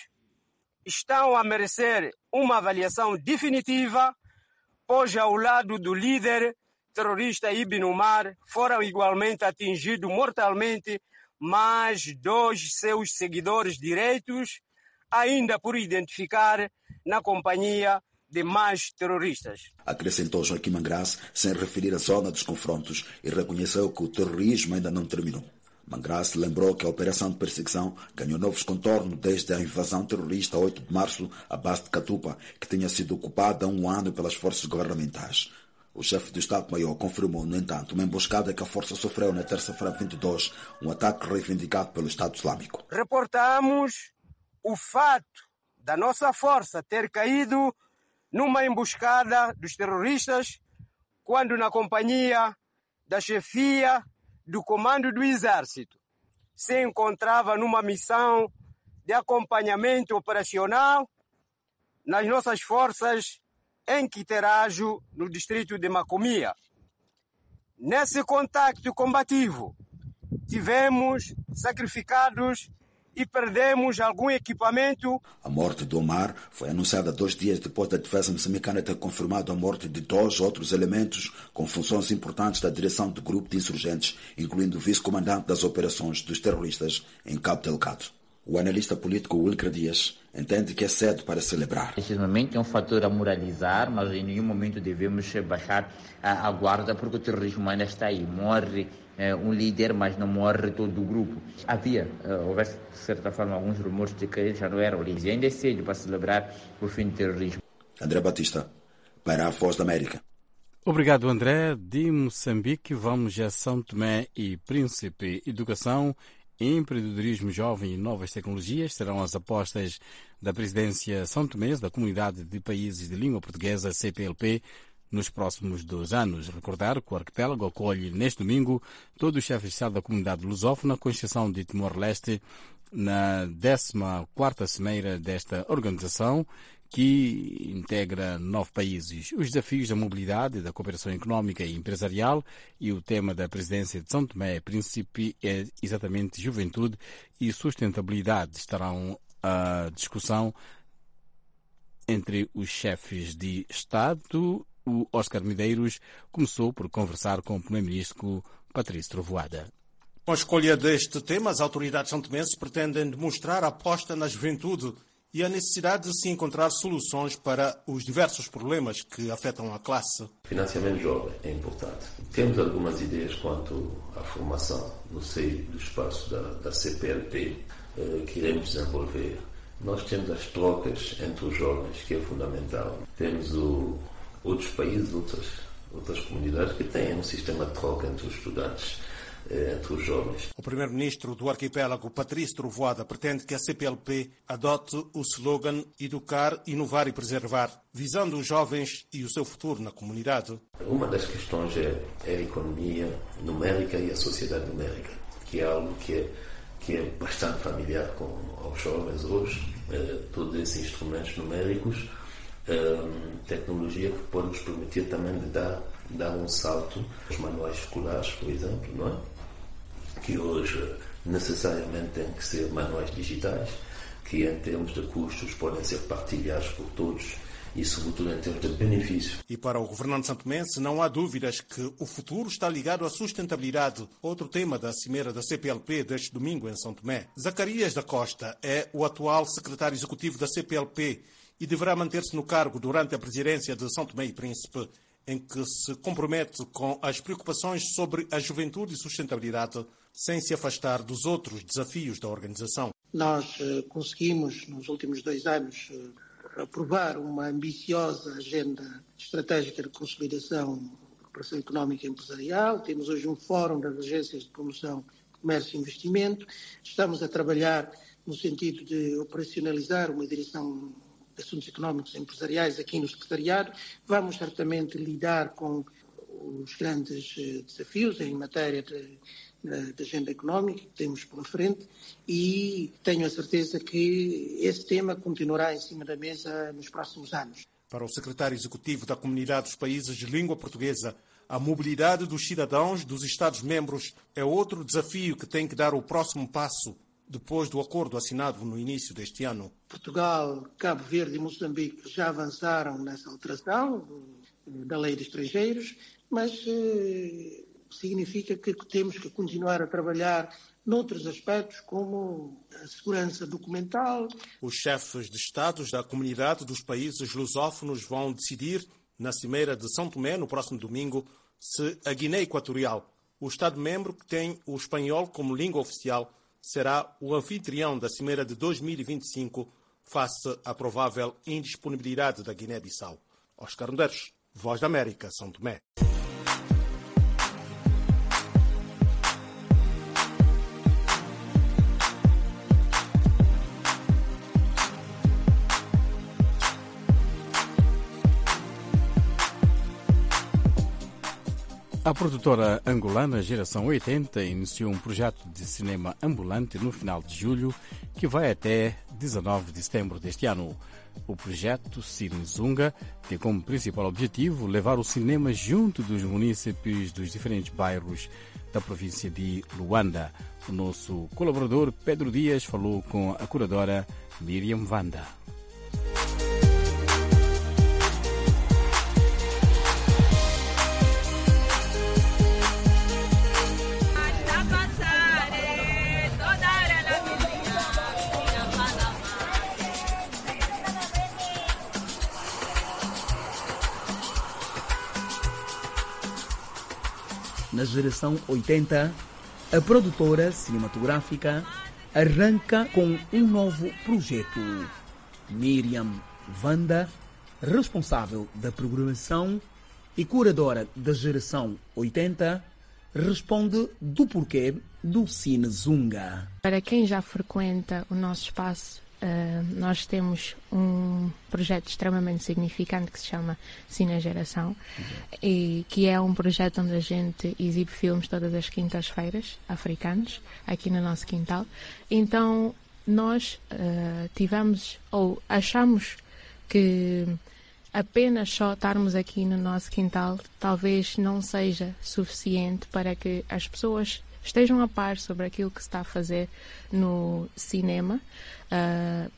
estão a merecer uma avaliação definitiva, pois ao lado do líder terrorista Ibn Omar foram igualmente atingidos mortalmente mais dois seus seguidores direitos, ainda por identificar na companhia de mais terroristas. Acrescentou Joaquim Mangraça, sem referir a zona dos confrontos, e reconheceu que o terrorismo ainda não terminou. Mangraça lembrou que a operação de perseguição ganhou novos contornos desde a invasão terrorista a oito de março à base de Catupa, que tinha sido ocupada há um ano pelas forças governamentais. O chefe do Estado-Maior confirmou, no entanto, uma emboscada que a força sofreu na terça-feira vinte e dois, um ataque reivindicado pelo Estado Islâmico. Reportamos o fato da nossa força ter caído numa emboscada dos terroristas, quando na companhia da chefia do comando do Exército se encontrava numa missão de acompanhamento operacional nas nossas forças em Quiterajo, no distrito de Macomia. Nesse contacto combativo, tivemos sacrificados e perdemos algum equipamento. A morte do Omar foi anunciada dois dias depois da defesa moçambicana ter confirmado a morte de dois outros elementos com funções importantes da direção do grupo de insurgentes, incluindo o vice-comandante das operações dos terroristas em Cabo Delgado. O analista político Wilker Dias entende que é cedo para celebrar. Este momento é um fator a moralizar, mas em nenhum momento devemos baixar a, a guarda, porque o terrorismo ainda está aí. Morre é, um líder, mas não morre todo o grupo. Havia, uh, houvesse de certa forma, alguns rumores de que ele já não era o líder. E ainda é cedo para celebrar o fim do terrorismo. André Batista, para a Voz da América. Obrigado, André. De Moçambique, vamos a São Tomé e Príncipe. Educação, empreendedorismo jovem e novas tecnologias serão as apostas da presidência são tomense da Comunidade de Países de Língua Portuguesa, C P L P, nos próximos dois anos. Recordar que o arquipélago acolhe neste domingo todo o chefe de Estado da comunidade lusófona, com exceção de Timor-Leste, na décima quarta cimeira desta organização, que integra nove países. Os desafios da mobilidade, da cooperação económica e empresarial e o tema da presidência de São Tomé e Príncipe é exatamente juventude e sustentabilidade. Estarão a discussão entre os chefes de Estado. O Oscar Medeiros começou por conversar com o primeiro-ministro Patrício Trovoada. Com a escolha deste tema, as autoridades são-tomenses pretendem demonstrar a aposta na juventude e a necessidade de se encontrar soluções para os diversos problemas que afetam a classe. O financiamento jovem é importante. Temos algumas ideias quanto à formação no seio do espaço da, da C P L P eh, que iremos desenvolver. Nós temos as trocas entre os jovens, que é fundamental. Temos o, outros países, outras, outras comunidades que têm um sistema de troca entre os estudantes, entre os jovens. O primeiro-ministro do arquipélago, Patrício Trovoada, pretende que a C P L P adote o slogan Educar, Inovar e Preservar, visando os jovens e o seu futuro na comunidade. Uma das questões é, é a economia numérica e a sociedade numérica, que é algo que é, que é bastante familiar com, aos jovens hoje. Eh, todos esses instrumentos numéricos, eh, tecnologia que pode nos permitir também de dar, dar um salto aos manuais escolares, por exemplo, não é? Que hoje necessariamente têm que ser manuais digitais, que em termos de custos podem ser partilhados por todos e sobretudo em termos de benefício. E para o governante santomense não há dúvidas que o futuro está ligado à sustentabilidade, outro tema da cimeira da C P L P deste domingo em São Tomé. Zacarias da Costa é o atual secretário executivo da C P L P e deverá manter-se no cargo durante a presidência de São Tomé e Príncipe, em que se compromete com as preocupações sobre a juventude e sustentabilidade, sem se afastar dos outros desafios da organização. Nós uh, conseguimos, nos últimos dois anos, uh, aprovar uma ambiciosa agenda estratégica de consolidação da cooperação económica e empresarial. Temos hoje um fórum das agências de promoção de comércio e investimento. Estamos a trabalhar no sentido de operacionalizar uma direção de assuntos económicos e empresariais aqui no secretariado. Vamos certamente lidar com os grandes uh, desafios em matéria de da agenda económica que temos pela frente e tenho a certeza que esse tema continuará em cima da mesa nos próximos anos. Para o secretário executivo da Comunidade dos Países de Língua Portuguesa, a mobilidade dos cidadãos dos Estados-membros é outro desafio que tem que dar o próximo passo depois do acordo assinado no início deste ano. Portugal, Cabo Verde e Moçambique já avançaram nessa alteração da lei de estrangeiros, mas eh, significa que temos que continuar a trabalhar noutros aspectos, como a segurança documental. Os chefes de Estados da Comunidade dos Países Lusófonos vão decidir, na Cimeira de São Tomé, no próximo domingo, se a Guiné Equatorial, o Estado-membro que tem o espanhol como língua oficial, será o anfitrião da Cimeira de dois mil e vinte e cinco, face à provável indisponibilidade da Guiné-Bissau. Oscar Medeiros, Voz da América, São Tomé. A produtora angolana Geração oitenta iniciou um projeto de cinema ambulante no final de julho que vai até dezanove de setembro deste ano. O projeto Cine Zunga tem como principal objetivo levar o cinema junto dos munícipes dos diferentes bairros da província de Luanda. O nosso colaborador Pedro Dias falou com a curadora Miriam Vanda. Na geração oitenta, a produtora cinematográfica arranca com um novo projeto. Miriam Vanda, responsável da programação e curadora da geração oitenta, responde do porquê do Cine Zunga. Para quem já frequenta o nosso espaço, Uh, nós temos um projeto extremamente significante que se chama Cine Geração, uhum. e que é um projeto onde a gente exibe filmes todas as quintas-feiras africanos aqui no nosso quintal. Então nós uh, tivemos ou achamos que apenas só estarmos aqui no nosso quintal talvez não seja suficiente para que as pessoas estejam a par sobre aquilo que se está a fazer no cinema, uh,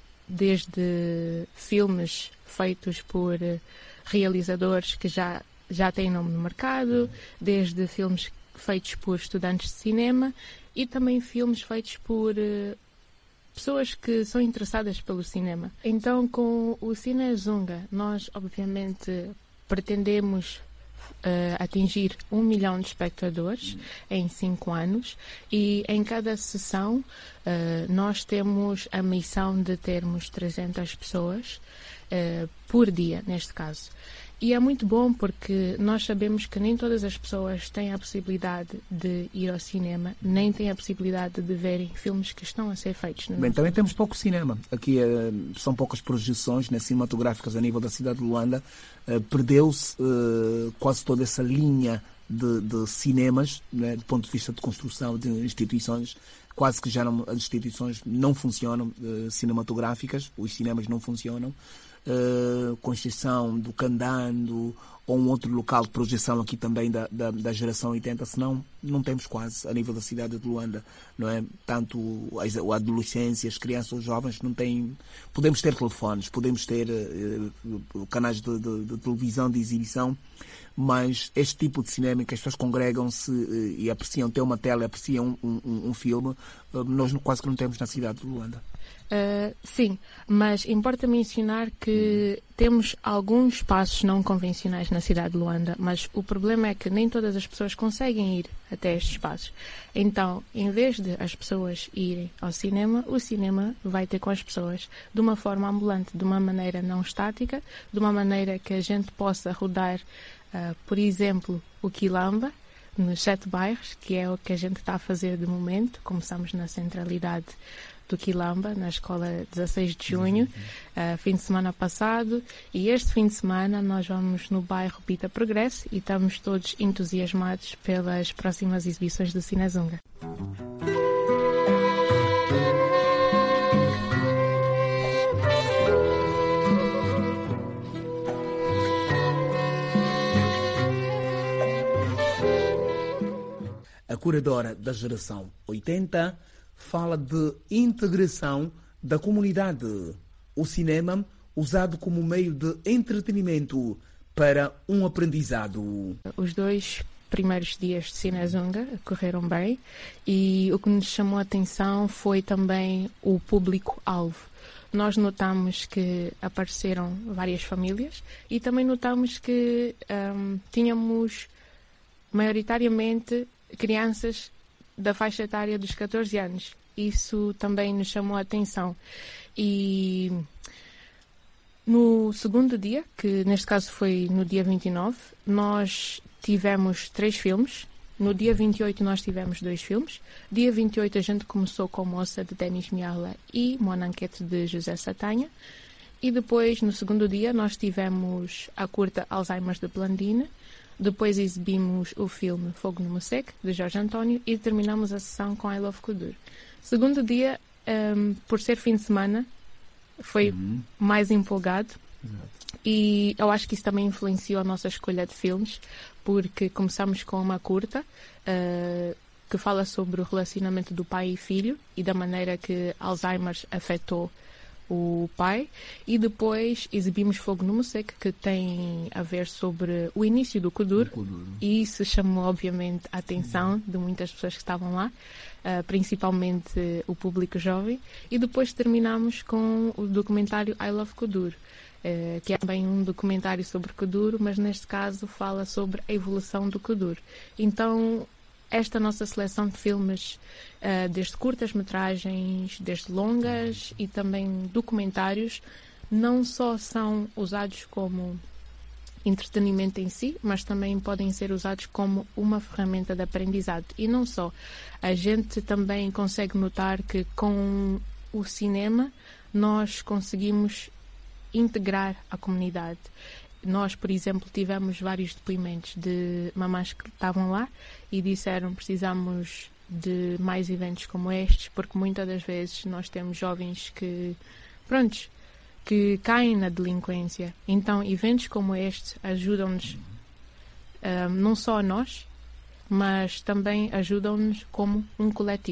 desde filmes feitos por realizadores que já, já têm nome no mercado, desde filmes feitos por estudantes de cinema e também filmes feitos por uh, pessoas que são interessadas pelo cinema. Então, com o Cine Zunga, nós obviamente pretendemos Uh, atingir um milhão de espectadores uhum. em cinco anos, e em cada sessão uh, nós temos a missão de termos trezentas pessoas uh, por dia, neste caso. E é muito bom porque nós sabemos que nem todas as pessoas têm a possibilidade de ir ao cinema, nem têm a possibilidade de verem filmes que estão a ser feitos. No Bem, também temos pouco cinema. Aqui uh, são poucas projeções, né, cinematográficas a nível da cidade de Luanda. Uh, perdeu-se uh, quase toda essa linha de, de cinemas, né, do ponto de vista de construção de instituições. Quase que já não, as instituições não funcionam, uh, cinematográficas, os cinemas não funcionam. Uh, com exceção do Candando ou um outro local de projeção aqui também da, da, da geração oitenta, senão não temos quase a nível da cidade de Luanda, não é? Tanto a, a adolescência, as crianças, os jovens não têm. Podemos ter telefones, podemos ter uh, canais de, de, de televisão, de exibição, mas este tipo de cinema em que as pessoas congregam-se uh, e apreciam, ter uma tela, apreciam um, um, um filme, uh, nós quase que não temos na cidade de Luanda. Uh, sim, mas importa mencionar que temos alguns espaços não convencionais na cidade de Luanda, mas o problema é que nem todas as pessoas conseguem ir até estes espaços. Então, em vez de as pessoas irem ao cinema, o cinema vai ter com as pessoas de uma forma ambulante, de uma maneira não estática, de uma maneira que a gente possa rodar, uh, por exemplo, o Quilamba, nos sete bairros, que é o que a gente está a fazer de momento. Começamos na centralidade do Quilamba, na escola dezasseis de junho, uh, fim de semana passado, e este fim de semana nós vamos no bairro Pita Progresso e estamos todos entusiasmados pelas próximas exibições do Cine Zunga. A curadora da geração oitenta fala de integração da comunidade. O cinema usado como meio de entretenimento para um aprendizado. Os dois primeiros dias de Cine Zunga correram bem, e o que nos chamou a atenção foi também o público-alvo. Nós notamos que apareceram várias famílias e também notamos que um, tínhamos maioritariamente crianças da faixa etária dos catorze anos. Isso também nos chamou a atenção. E no segundo dia, que neste caso foi no dia vinte e nove, nós tivemos três filmes. No dia vinte e oito nós tivemos dois filmes. Dia vinte e oito a gente começou com Moça, de Denis Miala, e Monanquete, de José Satanha. E depois, no segundo dia, nós tivemos a curta Alzheimer's de Blandine. Depois exibimos o filme Fogo no Musek, de Jorge António, e terminamos a sessão com I Love Kudur. Segundo dia, um, por ser fim de semana, foi Uhum. mais empolgado. Exato. E eu acho que isso também influenciou a nossa escolha de filmes, porque começamos com uma curta uh, que fala sobre o relacionamento do pai e filho e da maneira que Alzheimer afetou o pai, e depois exibimos Fogo no Musek, que tem a ver sobre o início do Kuduro, e isso chamou obviamente a atenção de muitas pessoas que estavam lá, uh, principalmente o público jovem, e depois terminamos com o documentário I Love Kuduro, uh, que é também um documentário sobre Kuduro, mas neste caso fala sobre a evolução do Kuduro. Então esta nossa seleção de filmes, uh, desde curtas-metragens, desde longas e também documentários, não só são usados como entretenimento em si, mas também podem ser usados como uma ferramenta de aprendizado. E não só. A gente também consegue notar que com o cinema nós conseguimos integrar a comunidade. Nós, por exemplo, tivemos vários depoimentos de mamães que estavam lá e disseram: precisamos de mais eventos como estes, porque muitas das vezes nós temos jovens que, prontos, que caem na delinquência. Então, eventos como este ajudam-nos, um, não só a nós, mas também ajudam-nos como um coletivo.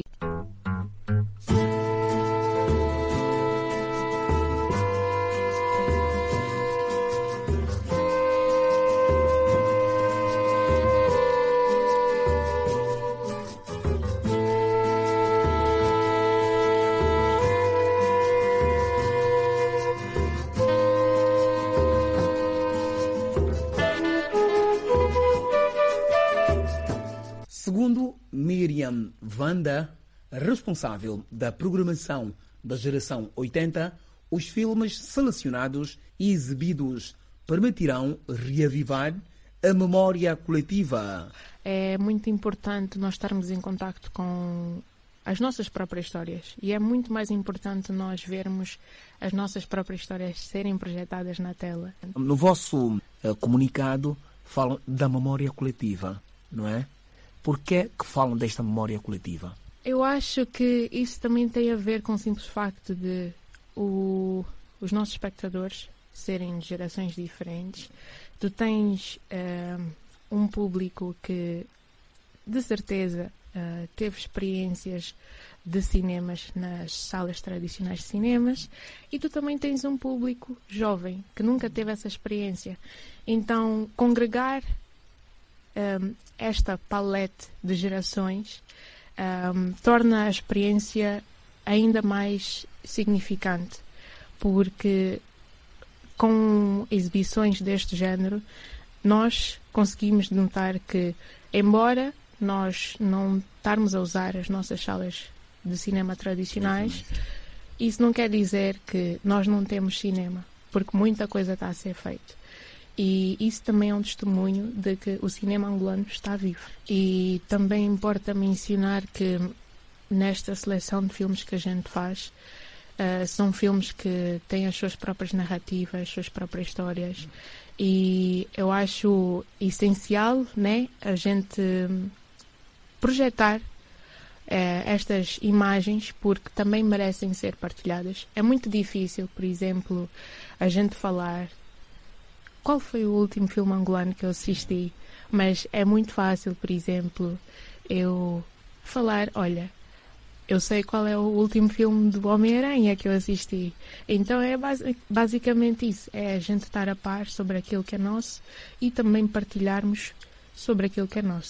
Segundo Miriam Vanda, responsável da programação da geração oitenta, os filmes selecionados e exibidos permitirão reavivar a memória coletiva. É muito importante nós estarmos em contacto com as nossas próprias histórias, e é muito mais importante nós vermos as nossas próprias histórias serem projetadas na tela. No vosso uh, comunicado falam da memória coletiva, não é? Por que que falam desta memória coletiva? Eu acho que isso também tem a ver com o simples facto de o, os nossos espectadores serem de gerações diferentes. Tu tens uh, um público que, de certeza, uh, teve experiências de cinemas nas salas tradicionais de cinemas, e tu também tens um público jovem que nunca teve essa experiência. Então, congregar um, esta palete de gerações um, torna a experiência ainda mais significante, porque com exibições deste género nós conseguimos notar que, embora nós não estarmos a usar as nossas salas de cinema tradicionais, isso não quer dizer que nós não temos cinema, porque muita coisa está a ser feita. E isso também é um testemunho de que o cinema angolano está vivo. E também importa mencionar que nesta seleção de filmes que a gente faz, uh, são filmes que têm as suas próprias narrativas, as suas próprias histórias. E eu acho essencial, né, a gente projetar uh, estas imagens, porque também merecem ser partilhadas. É muito difícil, por exemplo, a gente falar qual foi o último filme angolano que eu assisti, mas é muito fácil, por exemplo, eu falar, olha, eu sei qual é o último filme do Homem-Aranha que eu assisti. Então é basic, basicamente isso, é a gente estar a par sobre aquilo que é nosso e também partilharmos sobre aquilo que é nosso.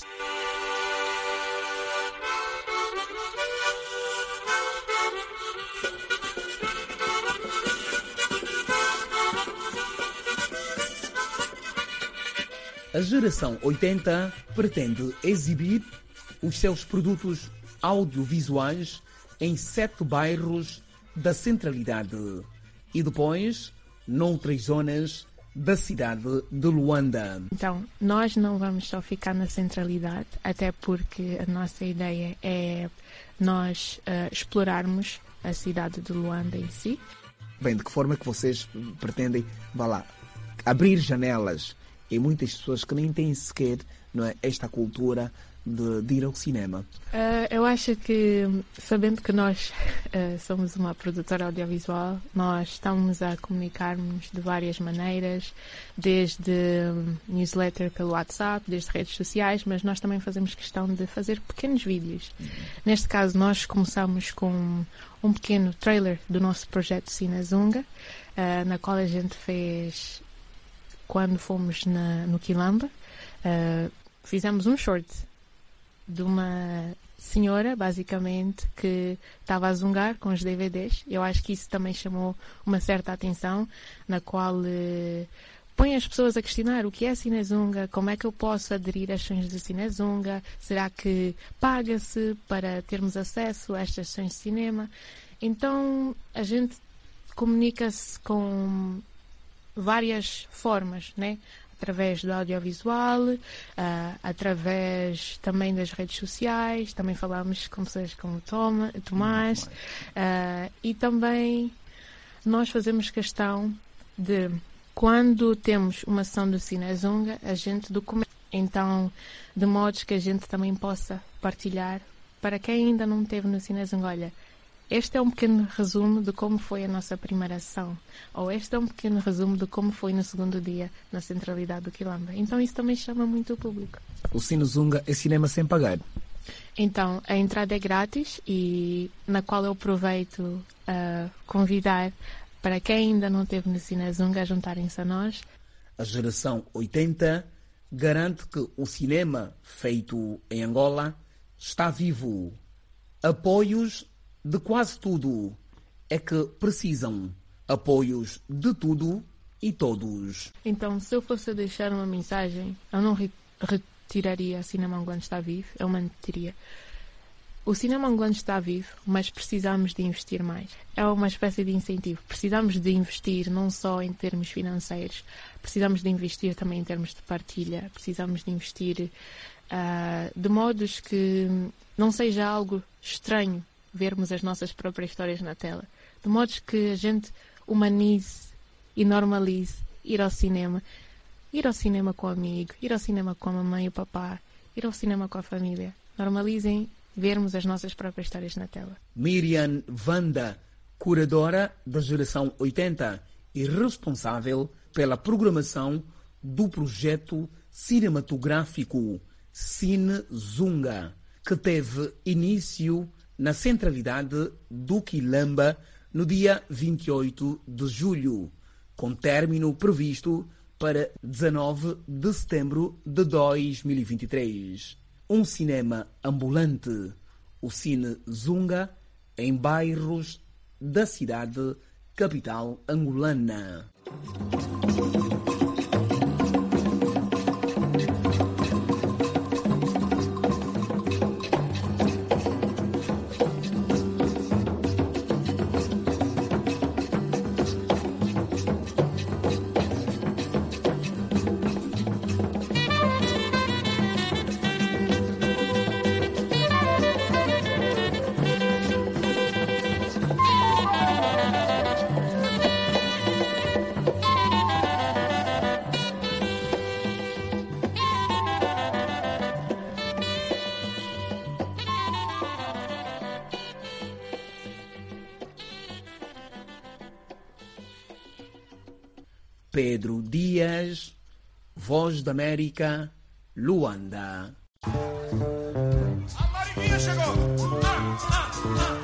A geração oitenta pretende exibir os seus produtos audiovisuais em sete bairros da centralidade e depois noutras zonas da cidade de Luanda. Então, nós não vamos só ficar na centralidade, até porque a nossa ideia é nós uh, explorarmos a cidade de Luanda em si. Bem, de que forma é que vocês pretendem, vá lá, abrir janelas e muitas pessoas que nem têm sequer, não é, esta cultura de, de ir ao cinema? Uh, eu acho que, sabendo que nós uh, somos uma produtora audiovisual, nós estamos a comunicar-nos de várias maneiras, desde um, newsletter pelo WhatsApp, desde redes sociais, mas nós também fazemos questão de fazer pequenos vídeos. Uhum. Neste caso, nós começamos com um pequeno trailer do nosso projeto Cine Zunga, uh, na qual a gente fez quando fomos na, no Quilamba. Uh, fizemos um short de uma senhora, basicamente, que estava a zungar com os D V Ds. Eu acho que isso também chamou uma certa atenção, na qual uh, põe as pessoas a questionar o que é Cinezunga, como é que eu posso aderir às sessões de Cinezunga, será que paga-se para termos acesso a estas sessões de cinema? Então, a gente comunica-se com várias formas, né? Através do audiovisual, uh, através também das redes sociais, também falamos com pessoas como Tom, Tomás, uh, e também nós fazemos questão de, quando temos uma sessão do Cinezunga, a gente documenta, então, de modo que a gente também possa partilhar para quem ainda não esteve no Cinezunga. Olha, este é um pequeno resumo de como foi a nossa primeira ação. Ou este é um pequeno resumo de como foi no segundo dia na centralidade do Quilamba. Então isso também chama muito o público. O Cinezunga é cinema sem pagar? Então, a entrada é grátis e na qual eu aproveito a convidar para quem ainda não esteve no Cinezunga a juntarem-se a nós. A geração oitenta garante que o cinema feito em Angola está vivo. Apoios de quase tudo é que precisam. Apoios de tudo e todos. Então, se eu fosse deixar uma mensagem, eu não re- retiraria Cinema Angolano está vivo, eu manteria. O cinema angolano está vivo, mas precisamos de investir mais. É uma espécie de incentivo. Precisamos de investir não só em termos financeiros, precisamos de investir também em termos de partilha, precisamos de investir uh, de modos que não seja algo estranho vermos as nossas próprias histórias na tela. De modo que a gente humanize e normalize ir ao cinema. Ir ao cinema com o amigo, ir ao cinema com a mamãe e o papá, ir ao cinema com a família. Normalizem vermos as nossas próprias histórias na tela. Miriam Vanda, curadora da geração oitenta e responsável pela programação do projeto cinematográfico Cinezunga, que teve início na centralidade do Quilamba no dia vinte e oito de julho, com término previsto para dezanove de setembro de dois mil e vinte e três. Um cinema ambulante, o Cinezunga, em bairros da cidade capital angolana. Pedro Dias, Voz da América, Luanda. A Mariquinha chegou! Ah, ah, ah,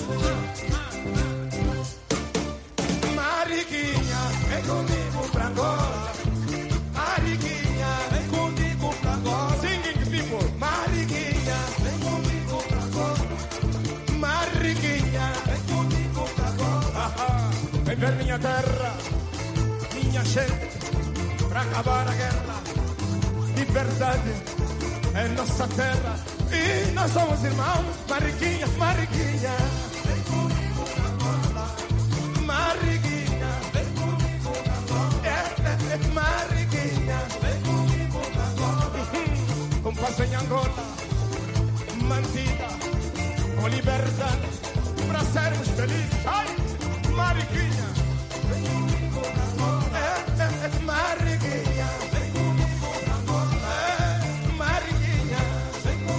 ah. Mariquinha, vem comigo pra Angola. Mariquinha, vem comigo pra Angola. Singing people. Mariquinha, vem comigo pra Angola. Mariquinha, vem comigo pra Angola. Ah, ah. Vem ver minha terra, minha gente, pra acabar a guerra. Liberdade é nossa terra e nós somos irmãos. Mariquinha, Mariquinha, vem comigo pra Angola. Mariquinha, vem comigo pra Angola. É, é, é, Mariquinha, vem comigo pra Angola. Com paz em Angola, mantida com liberdade, pra sermos felizes. Ai, Mariquinha, vem comigo pra Angola. É, é, é, Mariquinha, vem comigo pra Angola. É, Mariquinha, vem comigo.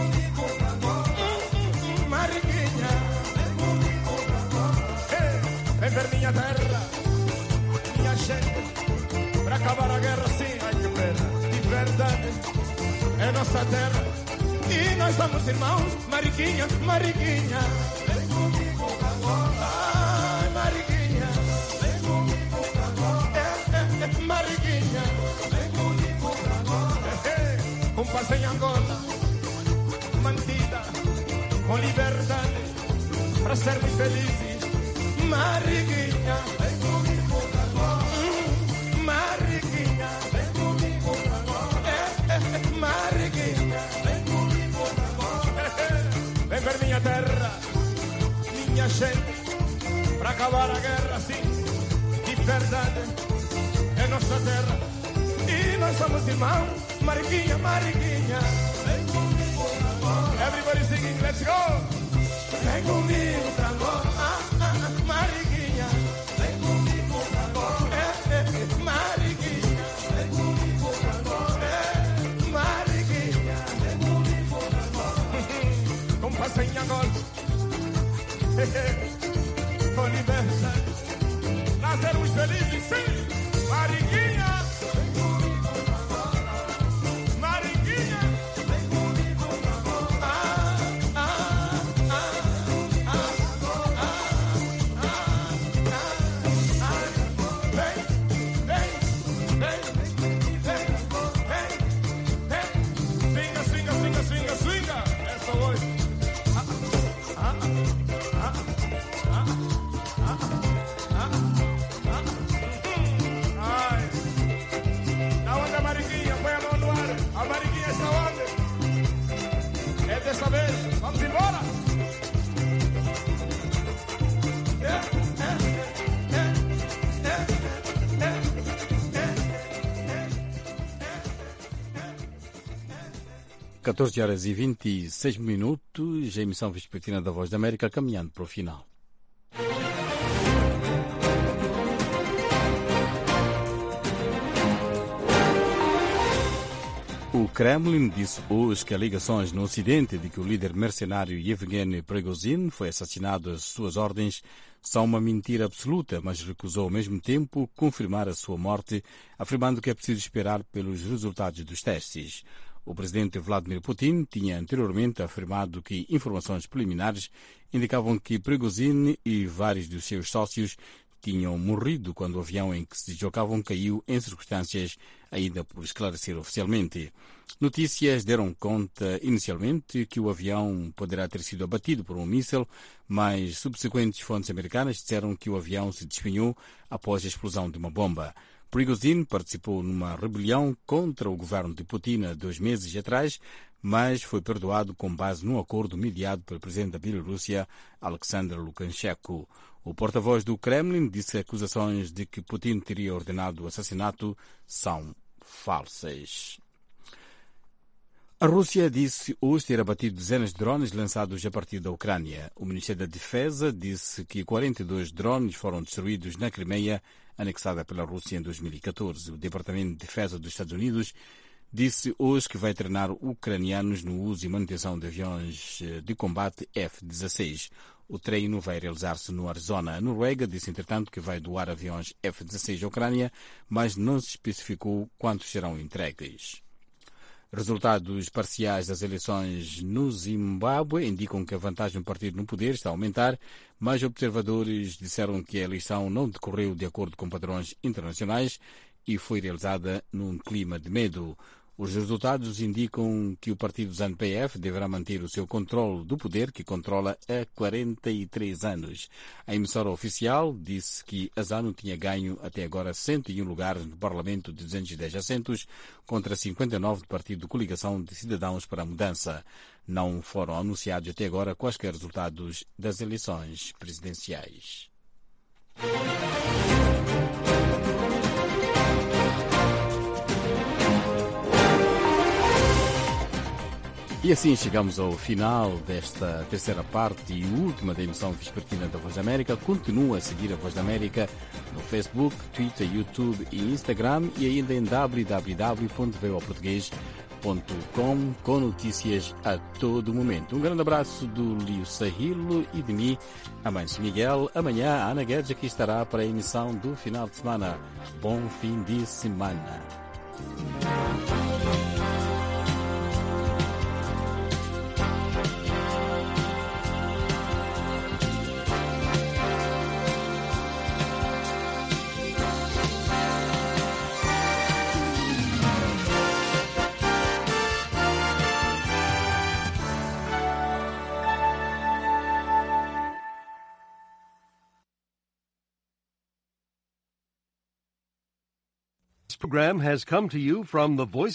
nossa terra e nós somos irmãos. Mariquinha, Mariquinha, vem comigo pra Angola. Ai, Mariquinha, vem comigo pra Angola. É, é, é, Mariquinha, vem comigo pra Angola. É, é, um passeio em Angola, mantida com liberdade, para sermos felizes. Mariquinha, vem comigo pra Angola. Hum, Mariquinha, vem comigo pra Angola. É, é, é, Mariquinha, vem comigo pra Angola. É, é, vem ver minha terra, minha gente, para acabar a guerra, sim, de verdade. É nossa terra e nós somos irmãos. Mariquinha, Mariquinha, vem comigo pra Angola. Everybody singing, let's go. Vem comigo pra Angola. Ah, ah, ah, Mariquinha, vem comigo pra Angola. É, é, é, Mariquinha, vem comigo pra Angola. É, Mariquinha, vem comigo pra Angola. Com passeio em Angola, com liberdade, nós sermos felizes, sim. Mariquinha, vem comigo pra Angola. Mariquinha, vem comigo pra Angola. Ah, ah, ah, ah, ah, ah, ah. Vem, vem, vem, vem, vem, vem. Swinga, swinga, swinga, swinga, swinga. É só hoje. Ah, ah, ah, ah, ah, ah, ah, ah. Ai. Na onda, Mariquinha, põe a mão no ar. A Mariquinha está onde? É dessa vez. Vamos embora. É, é, é, é, é, é, catorze horas e vinte e seis minutos, a emissão vespertina da Voz da América caminhando para o final. O Kremlin disse hoje que alegações no Ocidente de que o líder mercenário Yevgeny Prigozhin foi assassinado às suas ordens são uma mentira absoluta, mas recusou ao mesmo tempo confirmar a sua morte, afirmando que é preciso esperar pelos resultados dos testes. O presidente Vladimir Putin tinha anteriormente afirmado que informações preliminares indicavam que Prigozhin e vários dos seus sócios tinham morrido quando o avião em que se deslocavam caiu em circunstâncias ainda por esclarecer oficialmente. Notícias deram conta inicialmente que o avião poderá ter sido abatido por um míssil, mas subsequentes fontes americanas disseram que o avião se despenhou após a explosão de uma bomba. Prigozhin participou numa rebelião contra o governo de Putin há dois meses atrás, mas foi perdoado com base num acordo mediado pelo presidente da Bielorrússia, Alexander Lukashenko. O porta-voz do Kremlin disse que acusações de que Putin teria ordenado o assassinato são falsas. A Rússia disse hoje ter abatido dezenas de drones lançados a partir da Ucrânia. O Ministério da Defesa disse que quarenta e dois drones foram destruídos na Crimeia, anexada pela Rússia em dois mil e catorze. O Departamento de Defesa dos Estados Unidos disse hoje que vai treinar ucranianos no uso e manutenção de aviões de combate F dezasseis. O treino vai realizar-se no Arizona. A Noruega disse, entretanto, que vai doar aviões F dezasseis à Ucrânia, mas não se especificou quantos serão entregues. Resultados parciais das eleições no Zimbábue indicam que a vantagem do partido no poder está a aumentar, mas observadores disseram que a eleição não decorreu de acordo com padrões internacionais e foi realizada num clima de medo. Os resultados indicam que o partido ZANU-P F deverá manter o seu controle do poder, que controla há quarenta e três anos. A emissora oficial disse que a ZANU tinha ganho até agora cento e um lugares no Parlamento de duzentos e dez assentos, contra cinquenta e nove do Partido de Coligação de Cidadãos para a Mudança. Não foram anunciados até agora quaisquer resultados das eleições presidenciais. E assim chegamos ao final desta terceira parte e última da emissão vespertina da Voz da América. Continua a seguir a Voz da América no Facebook, Twitter, YouTube e Instagram e ainda em w w w ponto voa português ponto com com notícias a todo momento. Um grande abraço do Lio Sahilo e de mim, Amancio Miguel. Amanhã a Ana Guedes aqui estará para a emissão do final de semana. Bom fim de semana. This program has come to you from the Voice